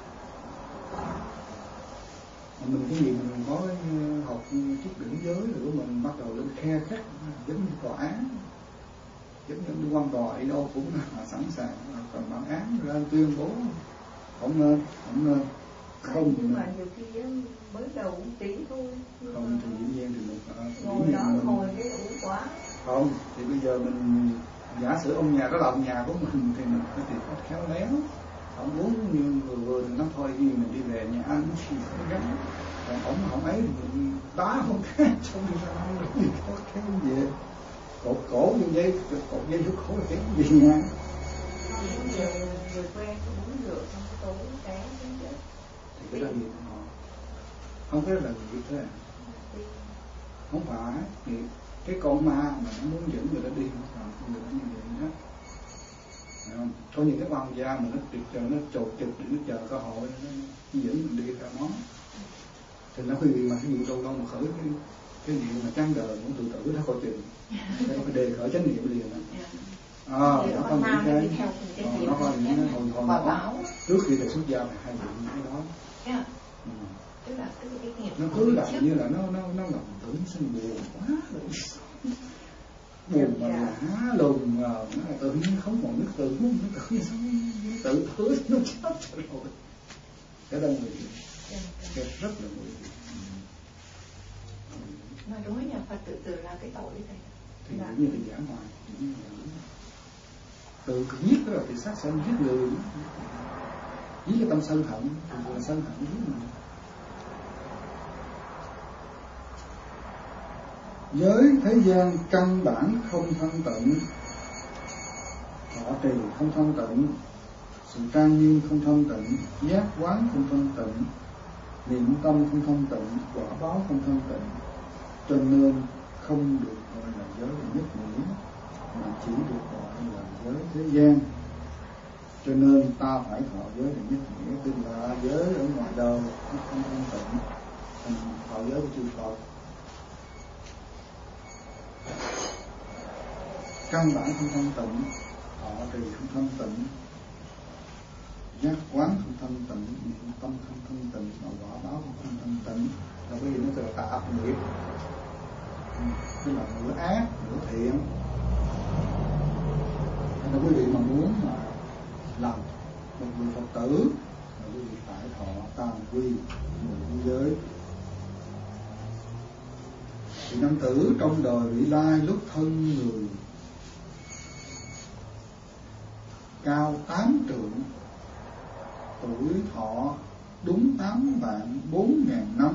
Mình cái gì mình có học chút đỉnh giới rồi mình bắt đầu lên khe khắc giống như tòa án, giống như đi quan tòa đi đâu cũng là sẵn sàng còn bản án ra tuyên bố không nên, không nên. Không, nhưng mà nhiều khi mới đầu uống tí thôi. Không thì dĩ nhiên thì mình ngồi đó mình... ngồi cái uống quá. Không thì bây giờ mình giả sử ông nhà đó là ông nhà của mình thì mình phải tìm cách khéo léo. Ông uống như vừa vừa thì nó thôi đi mình đi về nhà ăn thì không gắn. Còn ông không ấy thì mình đá không khác xong đi ra ăn rồi gì có cái gì cột cổ như dây cột dây rút khổ là cái gì nha. Người quen uống rượu xong tối té đến chết. Thì cái đó gì họ không biết là gì thế. Không phải thì cái con ma mà nó muốn dẫn người ta đi không người ta như vậy đó. Không? Có những cái quan gia mà nó trực chờ nó trột trực để nó chờ cơ hội nó dẫn mình đi ra nó. Thì nó quý vị mà cái vụ đâu đâu mà khởi cái cái chuyện mà chán đời cũng tự tử nó coi chừng, nó phải đề khởi chánh niệm liền đó. À, nó có những cái, ờ, nó có những cái hồi hồi đó trước khi được xuất gia là hai chuyện cái đó. Ừ. Tức là cái, cái nghiệp nó cứ là như là nó nó nó lòng tưởng sinh buồn quá rồi. Buồn mà lá lùng nó là tự nhiên không còn nước tự nó tự nhiên sống tự thử nó chết rồi. Cái đó người cái rất là nguy hiểm. Mà đối với nhà Phật tự tử là cái tội này thì là... như thì giả ngoài tự cực nhất đó là thì sát sanh giết người, giết cái tâm sân hận, là sân hận giết người. Giới thế gian căn bản không thanh tịnh, thọ trì không thanh tịnh, sự trang nghiêm không thanh tịnh, giác quán không thanh tịnh, niệm tâm không thanh tịnh, quả báo không thanh tịnh, cho nên không được gọi là giới nhất nghĩa, mà chỉ được gọi là giới thế gian. Cho nên ta phải thọ giới là nhất nghĩa, tức là giới ở ngoài đời nó không thanh tịnh, thành thọ giới của chư Phật. Căn bản không thanh tịnh, thọ trì không thanh tịnh, giác quán không thanh tịnh, niệm tâm không thanh tịnh, và quả báo không thanh tịnh. Là cái gì nó gọi là tạp nghiệp, tức là nửa ác nửa thiện. Nên là quý vị mà muốn mà làm một người Phật tử là quý vị phải thọ tam quy mười giới. Thì nam tử trong đời vị lai lúc thân người cao tám trượng, tuổi thọ đúng tám vạn bốn ngàn năm.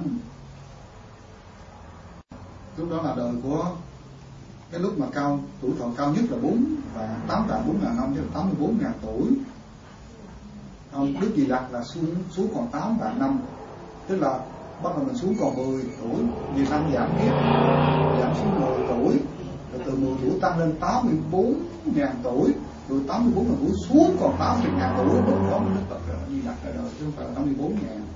Lúc đó là đời của cái lúc mà cao tuổi thọ cao nhất là bốn và tám vạn bốn ngàn năm, chứ là tám mươi bốn ngàn tuổi. Không, Đức Di Lặc là xuống xuống còn tám vạn năm, tức là bắt đầu mình xuống còn mười tuổi, vì năm giảm tiếp, giảm xuống mười tuổi, rồi từ mười tuổi tăng lên tám mươi bốn ngàn tuổi, rồi tám mươi bốn ngàn tuổi xuống còn tám mươi ngàn tuổi, lúc đó Đức Phật Di Lặc ra đời, chứ không phải là tám mươi bốn ngàn.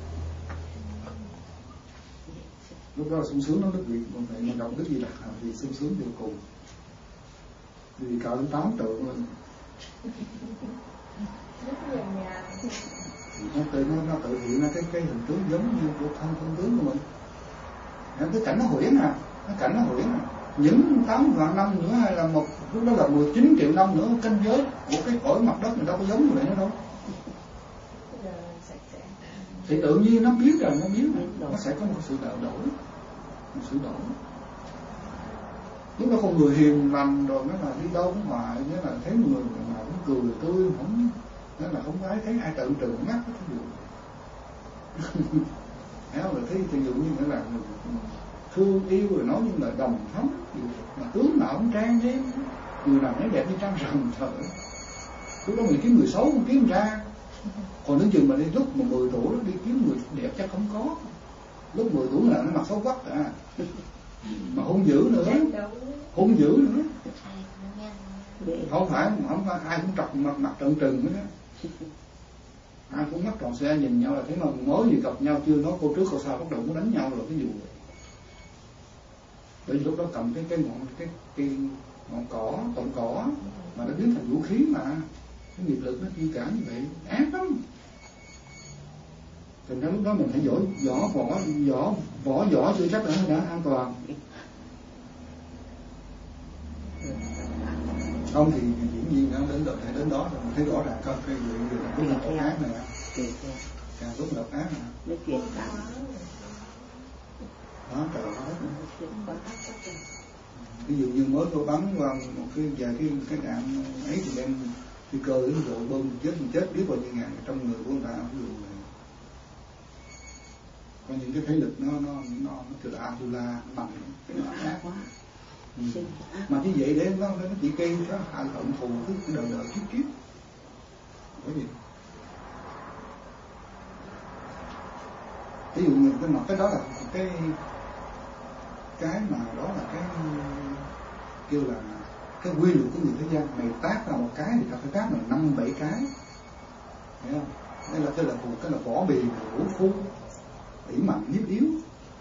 Lúc đó là sung sướng nó Đức Việt, còn vậy mà gặp Đức Di Lặc thì sung sướng vô cùng, vì cao đến tám trượng luôn. Nó tự nó, nó tự hiện ra cái cái hình tướng giống như của thân thân tướng của mình. Cái cảnh nó huyễn à, cái cảnh nó huyễn à. Những tám vạn năm nữa hay là một lúc đó là mười chín triệu năm nữa canh giới của cái cõi mặt đất mình đâu có giống như vậy nữa đâu. Thì tự nhiên nó biết rồi, nó biết rồi, nó sẽ có một sự đạo đổi, một sự đổi. Lúc đó con người hiền lành rồi nó là đi đâu cũng ngoài, nó là thấy người nào cũng cười tôi không, đó là không ai thấy ai trợn trừng mắt cái ví dụ. Áo là thấy ví dụ như nghĩa là thương yêu rồi nói nhưng mà đồng thấm, mà tướng nào cũng trang thế, người nào nói đẹp như trang rồng trời. Lúc đó mình kiếm người xấu không kiếm ra. Còn đến chừng mà đi lúc mà mười tuổi đi kiếm người đẹp chắc không có. Lúc mười tuổi là nó mặc xấu quắc à. Mà hung dữ nữa, hung dữ nữa. Không phải không phải ai cũng trọc mặt mặt trợn trừng nữa. Ai cũng mắt tròn xe nhìn nhau là thấy mà mới gì gặp nhau chưa nói cô trước cô sau bắt đầu muốn đánh nhau rồi cái dù. Bởi vì lúc đó cầm cái cái ngọn cái cái ngọn cỏ, cọng cỏ mà nó biến thành vũ khí mà cái nghiệp lực nó chi cả như vậy ác lắm. Thành ra lúc đó mình phải võ võ võ võ võ võ chưa chắc đã đã an toàn. Không thì dĩ nhiên nó đến độ thể đến đó rồi mình thấy rõ ràng coi cái gì là cái độc ác này, càng lúc độc ác này. Nó truyền cảm. Đó trời ơi. Ví dụ như mới tôi bắn qua một cái vài cái cái đạn ấy thì đem phi cơ đến rồi bơm chết mình chết biết bao nhiêu ngàn trong người của người ta ví dụ này. Có những cái thế lực nó nó nó nó từ Atula nó mạnh nó ác quá. Ừ. Mà như vậy để nó nó chỉ gây cái hại hận thù cái đời đời kiếp kiếp. Bởi vì ví dụ như cái mặt cái đó là cái cái mà đó là cái kêu là cái quy luật của người thế gian. Mày tác ra một cái thì ta phải tác là năm bảy cái, hiểu không? Đây là cái là một cái là vỏ bì vũ phu, ỷ mạnh hiếp yếu.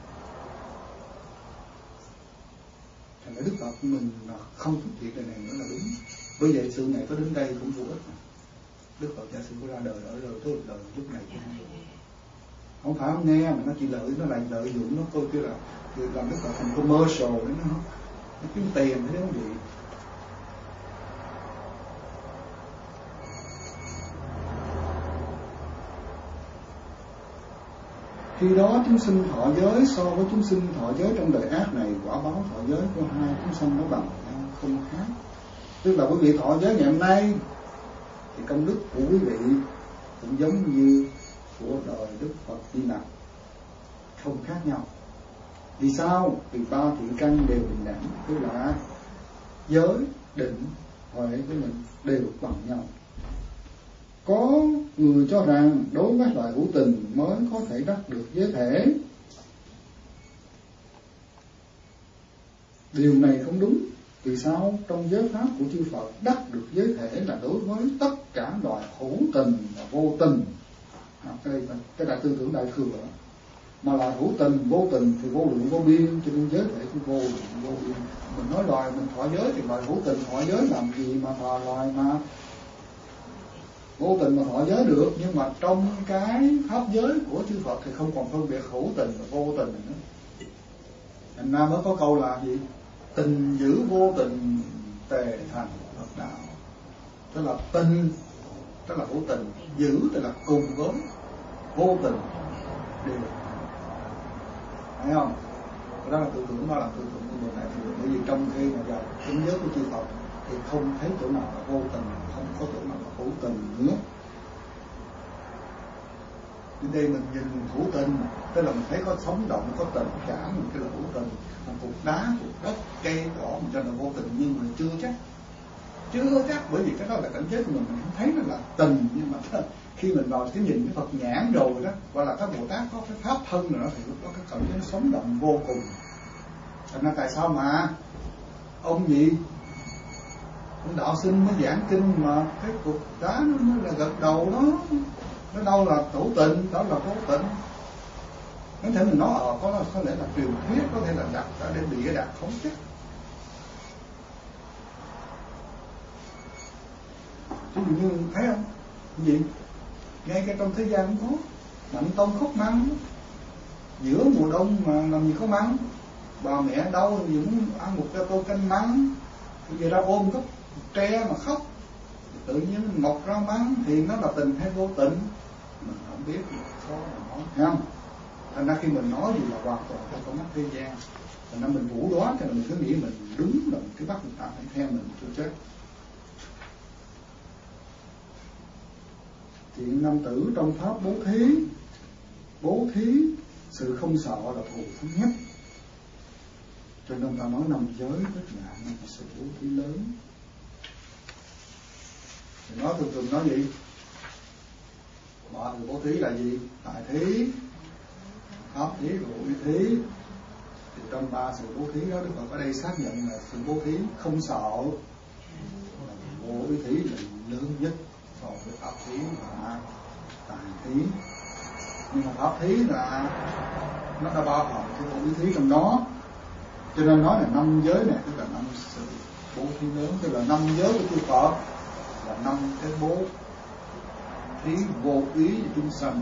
Thành ra Đức Phật của mình là không xuất hiện đời này nữa là đúng. Bởi vậy sự này có đến đây cũng vô ích. Đức Phật giả sử có ra đời ở đời tới đời lúc này cũng không phải không nghe mà nó chỉ lợi, nó lại lợi dụng nó coi kia là làm Đức Phật thành commercial đấy, nó nó kiếm tiền thế đó vậy. Khi đó chúng sinh thọ giới so với chúng sinh thọ giới trong đời ác này, quả báo thọ giới của hai chúng sinh nó bằng nhau không khác. Tức là quý vị thọ giới ngày hôm nay thì công đức của quý vị cũng giống như của đời Đức Phật Di Lặc, không khác nhau. Vì sao? Vì ba thiện căn đều bình đẳng, tức là giới, định, huệ của mình đều bằng nhau. Có người cho rằng đối với loại hữu tình mới có thể đắc được giới thể. Điều này không đúng. Vì sao? Trong giới pháp của chư Phật, đắc được giới thể là đối với tất cả loại hữu tình và vô tình. À, cái đây cái đại tư tưởng đại thừa đó. Mà là hữu tình, vô tình thì vô lượng vô biên, cho nên giới thể cũng vô lượng vô biên. Mình nói loài mình thọ giới thì loài hữu tình thọ giới làm gì mà thọ loài mà vô tình mà thọ giới được, nhưng mà trong cái pháp giới của chư Phật thì không còn phân biệt hữu tình và vô tình nữa. Thành ra mới có câu là gì? Tình giữ vô tình tề thành Phật đạo. Tức là tình, tức là hữu tình, giữ tức là cùng với vô tình đều được. Thấy không? Đó là tư tưởng, đó là tư tưởng của Bồ Tát. Bởi vì trong khi mà vào tính giới của chư Phật thì không thấy chỗ nào là vô tình, không có chỗ nào là hữu tình nữa. Đến đây mình nhìn hữu tình, tức là mình thấy có sống động, có tình cảm, mình cái là hữu tình. Còn cục đá, cục đất, cây cỏ mình cho là vô tình, nhưng mà chưa chắc. Chưa chắc, bởi vì cái đó là cảnh giới của mình, mình không thấy nó là tình. Nhưng mà khi mình vào cái nhìn cái Phật nhãn rồi đó, gọi là các Bồ Tát có cái pháp thân rồi đó, thì lúc đó cái cảm giác sống động vô cùng. Thành ra tại sao mà ông gì ông đạo sinh mới giảng kinh mà cái cục đá nó, nó là gật đầu đó, nó đâu là hữu tình, đó là vô tình. Có thể mình nói ờ có, có lẽ là truyền thuyết, có thể là đặt để bị cái đặt không chắc. Ví dụ như thấy không? Gì? Ngay cái trong thế gian cũng có mạnh tông khóc măng, giữa mùa đông mà làm gì có măng, bà mẹ đau thì muốn ăn một cái tô canh măng, bây giờ ra ôm gốc tre mà khóc, tự nhiên mọc ra măng thì nó là tình hay vô tình mình không biết, khó mà nói, thấy không? Thành ra khi mình nói gì là hoàn toàn theo con mắt thế gian, thành ra mình vũ đoán thì mình cứ nghĩ mình đúng là cái bắt người ta phải theo mình chưa chết. Thiện nam tử trong pháp bố thí, bố thí sự không sợ là thù thứ nhất. Cho nên ta nói năm giới tức là năm sự bố thí lớn. Thì nói thường thường nói gì? Ba sự bố thí là gì? Đại thí, pháp thí và bố thí. Thì trong ba sự bố thí đó Đức Phật ở đây xác nhận là sự bố thí không sợ, bố thí là lớn nhất so với pháp thí và đại thí. Nhưng mà pháp thí là nó đã bao gồm cái bố thí trong đó, cho nên nói là năm giới này tức là năm sự bố thí lớn, tức là năm giới của chư Phật là năm cái bố thí vô ý cho chúng sanh.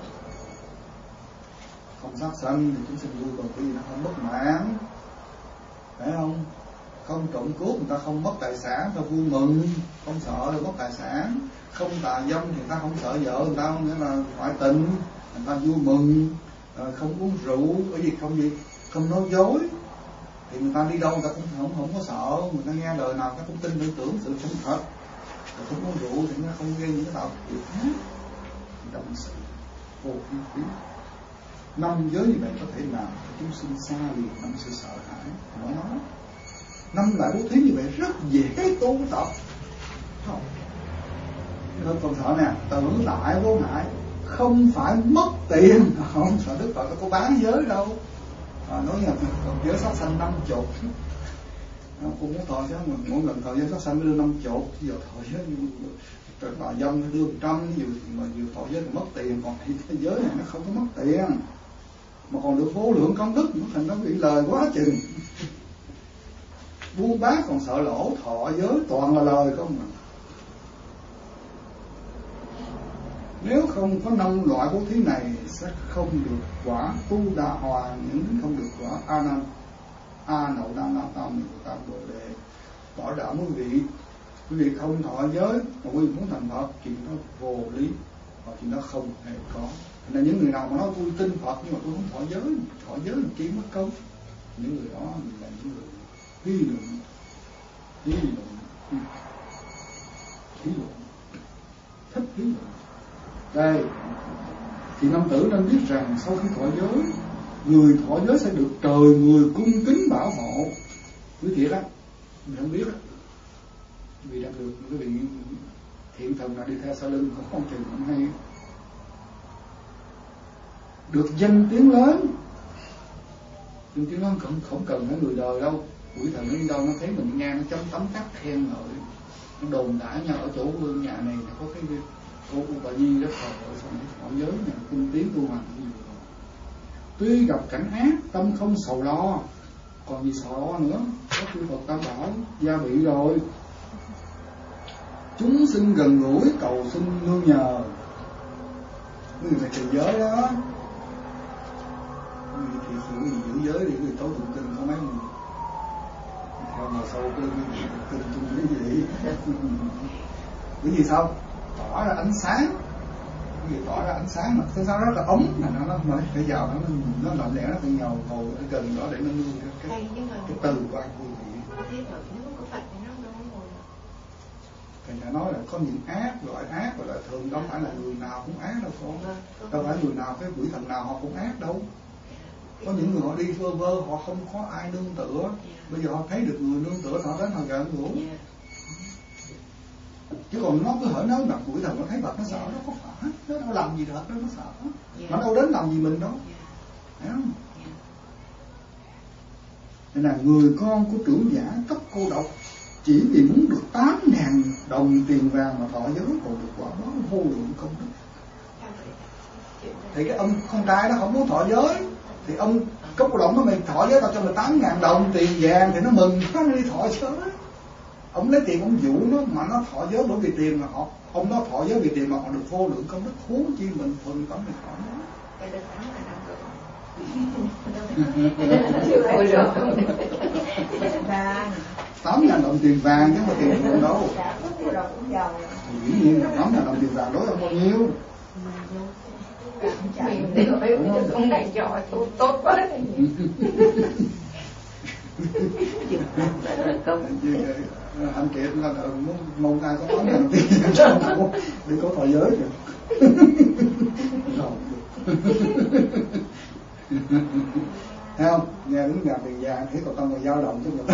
Không sát sanh thì chúng sinh vui còn vì nó không mất mạng, phải không? Không trộm cướp người ta không mất tài sản, ta vui mừng, không sợ mất tài sản. Không tà dâm thì ta không sợ vợ người ta, nghĩa là ngoại tình, người ta vui mừng. Không uống rượu, bởi vì không gì, không nói dối thì người ta đi đâu người ta cũng không không có sợ, người ta nghe lời nào người ta cũng tin tưởng tưởng sự chân thật. Rồi không uống rượu thì nó không gây những cái đạo việc khác. Động sự vô vi quý. Năm giới như vậy có thể làm cho chúng sinh xa liền năm sự sợ hãi. Nói nói năm đại bố thí như vậy rất dễ tu tập. Không. Nên còn sợ nè, tử đại vô ngại, không phải mất tiền. Không sợ Đức Phật có bán giới đâu. À, nói là còn giới sát sanh năm chục. Cũng muốn thọ chứ, mỗi lần thọ giới sát sanh đưa năm chục, giờ thọ giới tà dâm đưa một trăm, nhiều mà nhiều thọ giới mất tiền, còn thế giới này nó không có mất tiền, mà còn được vô lượng công đức, nó thành nó bị lời quá chừng. Buôn bán còn sợ lỗ, thọ giới toàn là lời không mà. Nếu không có năm loại bố thí này sẽ không được quả tu đà hòa, những không được quả a nan a nậu đa na tam tam bồ đề. Bảo đảm quý vị, quý vị không thọ giới mà quý vị muốn thành Phật, chuyện đó vô lý và chuyện đó không hề có. Nên những người nào mà nói tôi tin Phật nhưng mà tôi không thọ giới, thọ giới là chỉ mất công, những người đó là những người hí luận, hí luận, hí luận, thích hí luận. Đây thì nam tử nên biết rằng sau khi thọ giới, người thọ giới sẽ được trời người cung kính bảo hộ. Quý thiệt á, mình không biết á, vì đạt được cái vị thiện thần là đi theo sau lưng không chừng không hay, được danh tiếng lớn. Nhưng tiếng lớn không không cần mấy người đời đâu, quỷ thần nó đi đâu nó thấy mình nghe nó chấm tấm tắc khen ngợi, nó đồn đãi nhau ở chỗ vương nhà này có cái cô U Bà Di đó thờ xong họ giới này cung tiến tu hành. Tuy gặp cảnh ác tâm không sầu lo, còn gì sợ lo nữa, có chư Phật Tam Bảo gia bị rồi. Chúng sinh gần gũi cầu xin nương nhờ, người phải trì giới đó. Người thì sự gì giữ giới thì người tối tụng kinh có mấy người theo mà sâu cái kinh chung cái gì cái gì sao tỏ ra ánh sáng, cái gì tỏ ra ánh sáng mà cái sao rất là ống, là nó nó mới phải vào nó nó lạnh lẽo, nó phải nhầu ngồi ở gần đó để nó nuôi cái cái, cái từ của anh quý vị. Thầy đã nói là có những ác, loại ác và loại thường, đâu phải là người nào cũng ác đâu con, đâu phải người nào cái quỷ thần nào họ cũng ác đâu. Có những người họ đi vơ vơ, họ không có ai nương tựa, bây giờ họ thấy được người nương tựa họ đến họ gần gũi. Chứ còn nó cứ hỏi nói là quỷ thần nó thấy Phật nó sợ, nó có phải, nó đâu làm gì thật đó nó sợ, mà đâu đến làm gì mình đâu, thấy không? Nên là người con của trưởng giả cấp cô độc chỉ vì muốn được tám ngàn đồng tiền vàng mà thọ giới còn được quả báo vô lượng công đức. Thì cái ông con trai nó không muốn thọ giới, thì ông cấp cô độc nó mày thọ giới tao cho mày tám ngàn đồng tiền vàng thì nó mừng, nó đi thọ giới. Ông lấy tiền ông dụ nó mà nó thọ giới bởi vì tiền mà họ, ông nó thọ giới vì tiền mà họ được vô lượng công đức, huống chi mình phần cấm mình thọ nó. Tám ngàn đồng tiền vàng chứ mà tiền vàng đâu. Dĩ nhiên là tám ngàn đồng tiền vàng đối ông bao nhiêu? Ông này giỏi tốt quá. Anh Kiệt là muốn mong ai có tám ngàn đồng tiền để có thọ giới kìa. Thấy không? Nghe đến nhà tiền vàng thấy cậu Tâm còn dao động chứ cậu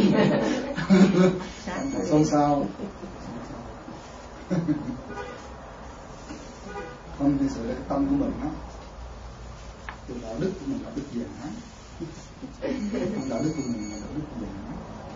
Tâm xôn xao. Không thì sự là cái tâm của mình đó, từ đạo đức của mình là đức vàng á, không đạo đức của mình là đạo đức vàng á.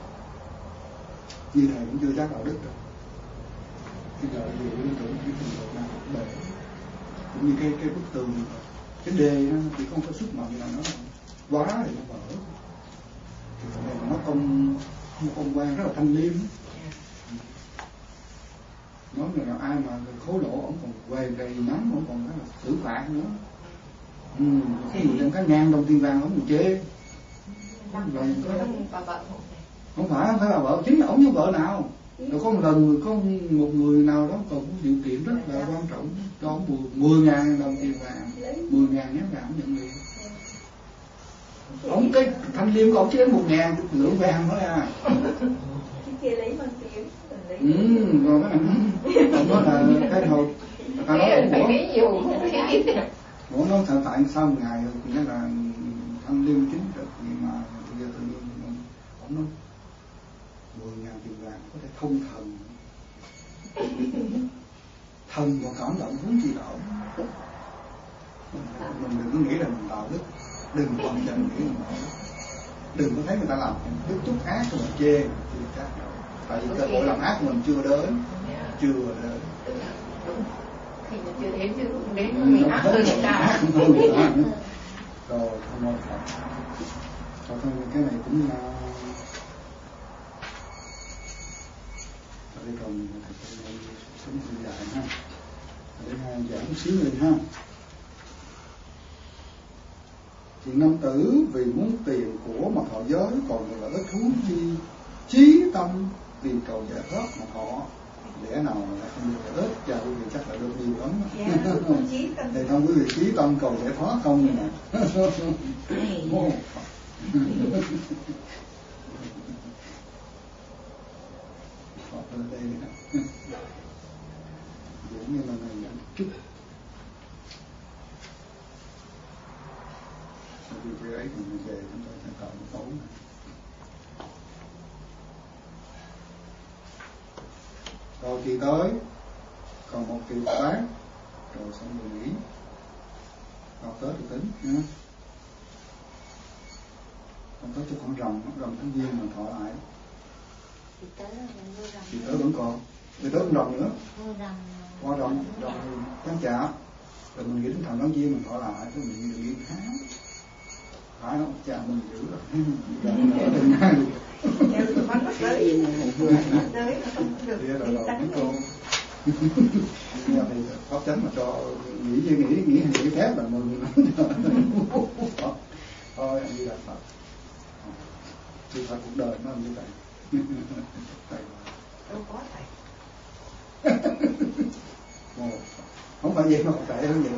Như thầy cũng chưa chắc đạo đức đâu. Bây giờ ví dụ như tưởng cái trình độ nào cũng bể, cũng như cái cái bức tường, cái đê nó chỉ không có sức mạnh là nó quá thì nó vỡ. Thì cái này nó công một ông quan rất là thanh liêm. Nói là ai mà khối lỗ ông còn quề gầy nắm, ông còn nói là xử phạt nữa. Ừ, khi người dân cá ngang đồng tiền vàng ông còn chê. Không phải, không phải là vợ, chính là ông với vợ nào. Rồi có một lần có một người nào đó còn có điều kiện rất là quan trọng cho ông mười ngàn đồng tiền vàng, mười ngàn nhát vàng nhận liền. Ông cái thanh liêm của ông chỉ đến một ngàn lượng vàng thôi à. Kia lấy bằng tiền. Ừ, rồi đó ông nói là cái hồi ta nói ông phải nghĩ nhiều ông nói thật tại sao một ngày thì nói là thanh liêm chính trực gì mà bây giờ tự nhiên ông nói mười ngàn tiền vàng có thể thông thần thần còn cảm động huống chi đạo. Mình đừng có nghĩ là mình tạo đức, đừng còn cho mình nghĩ là mình tạo đức, đừng có thấy người ta làm đức chút ác của mình chê chưa chắc đâu. Tại vì cơ hội làm ác của mình chưa đến, chưa đến. Thì mình chưa đến chứ đến mình ác hơn người ta. Rồi không nói thật. Rồi thôi cái này cũng là ở đây còn thầy sống dài ha. Ở đây giảng một xíu nữa ha. Chuyện nam tử vì muốn tiền của mà thọ giới, còn người lợi ích huống chi chí tâm vì cầu giải thoát mà họ lẽ nào lại không được lợi ích, và quý vị chắc là được nhiều lắm. Thầy không quý vị chí tâm cầu giải thoát không nè. Ở đây nè, giống như là này nhận chút. Sau khi cái ấy mình về chúng ta sẽ tạo một tối này. Rồi kỳ tới còn một kỳ bán rồi xong rồi nghỉ, học tới thì tính nha. Không tới cho con rồng, rồng tháng giêng mà thọ lại. Kỳ tới vẫn còn, kỳ tới con rồng nữa. Qua rồng, rồng tháng chạp, rồi mình nghĩ đến thằng tháng giêng mình thọ lại, cái mình được yên tháng. Phải không? Chà mình giữ rồi. Giờ mình ở đây ngay. Nghe thì pháp chánh mà cho nghĩ như nghĩ nghĩ hành cái phép là mừng. Thôi anh đi đặt Phật. Sự thật cuộc đời nó như vậy. Thầy đâu có thầy. Không phải vậy mà không phải hơn vậy.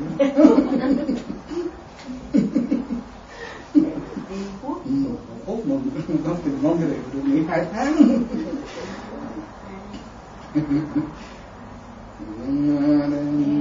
Đi quốc. Út mừng không tìm ngon cái này được nghỉ hai tháng. Đừng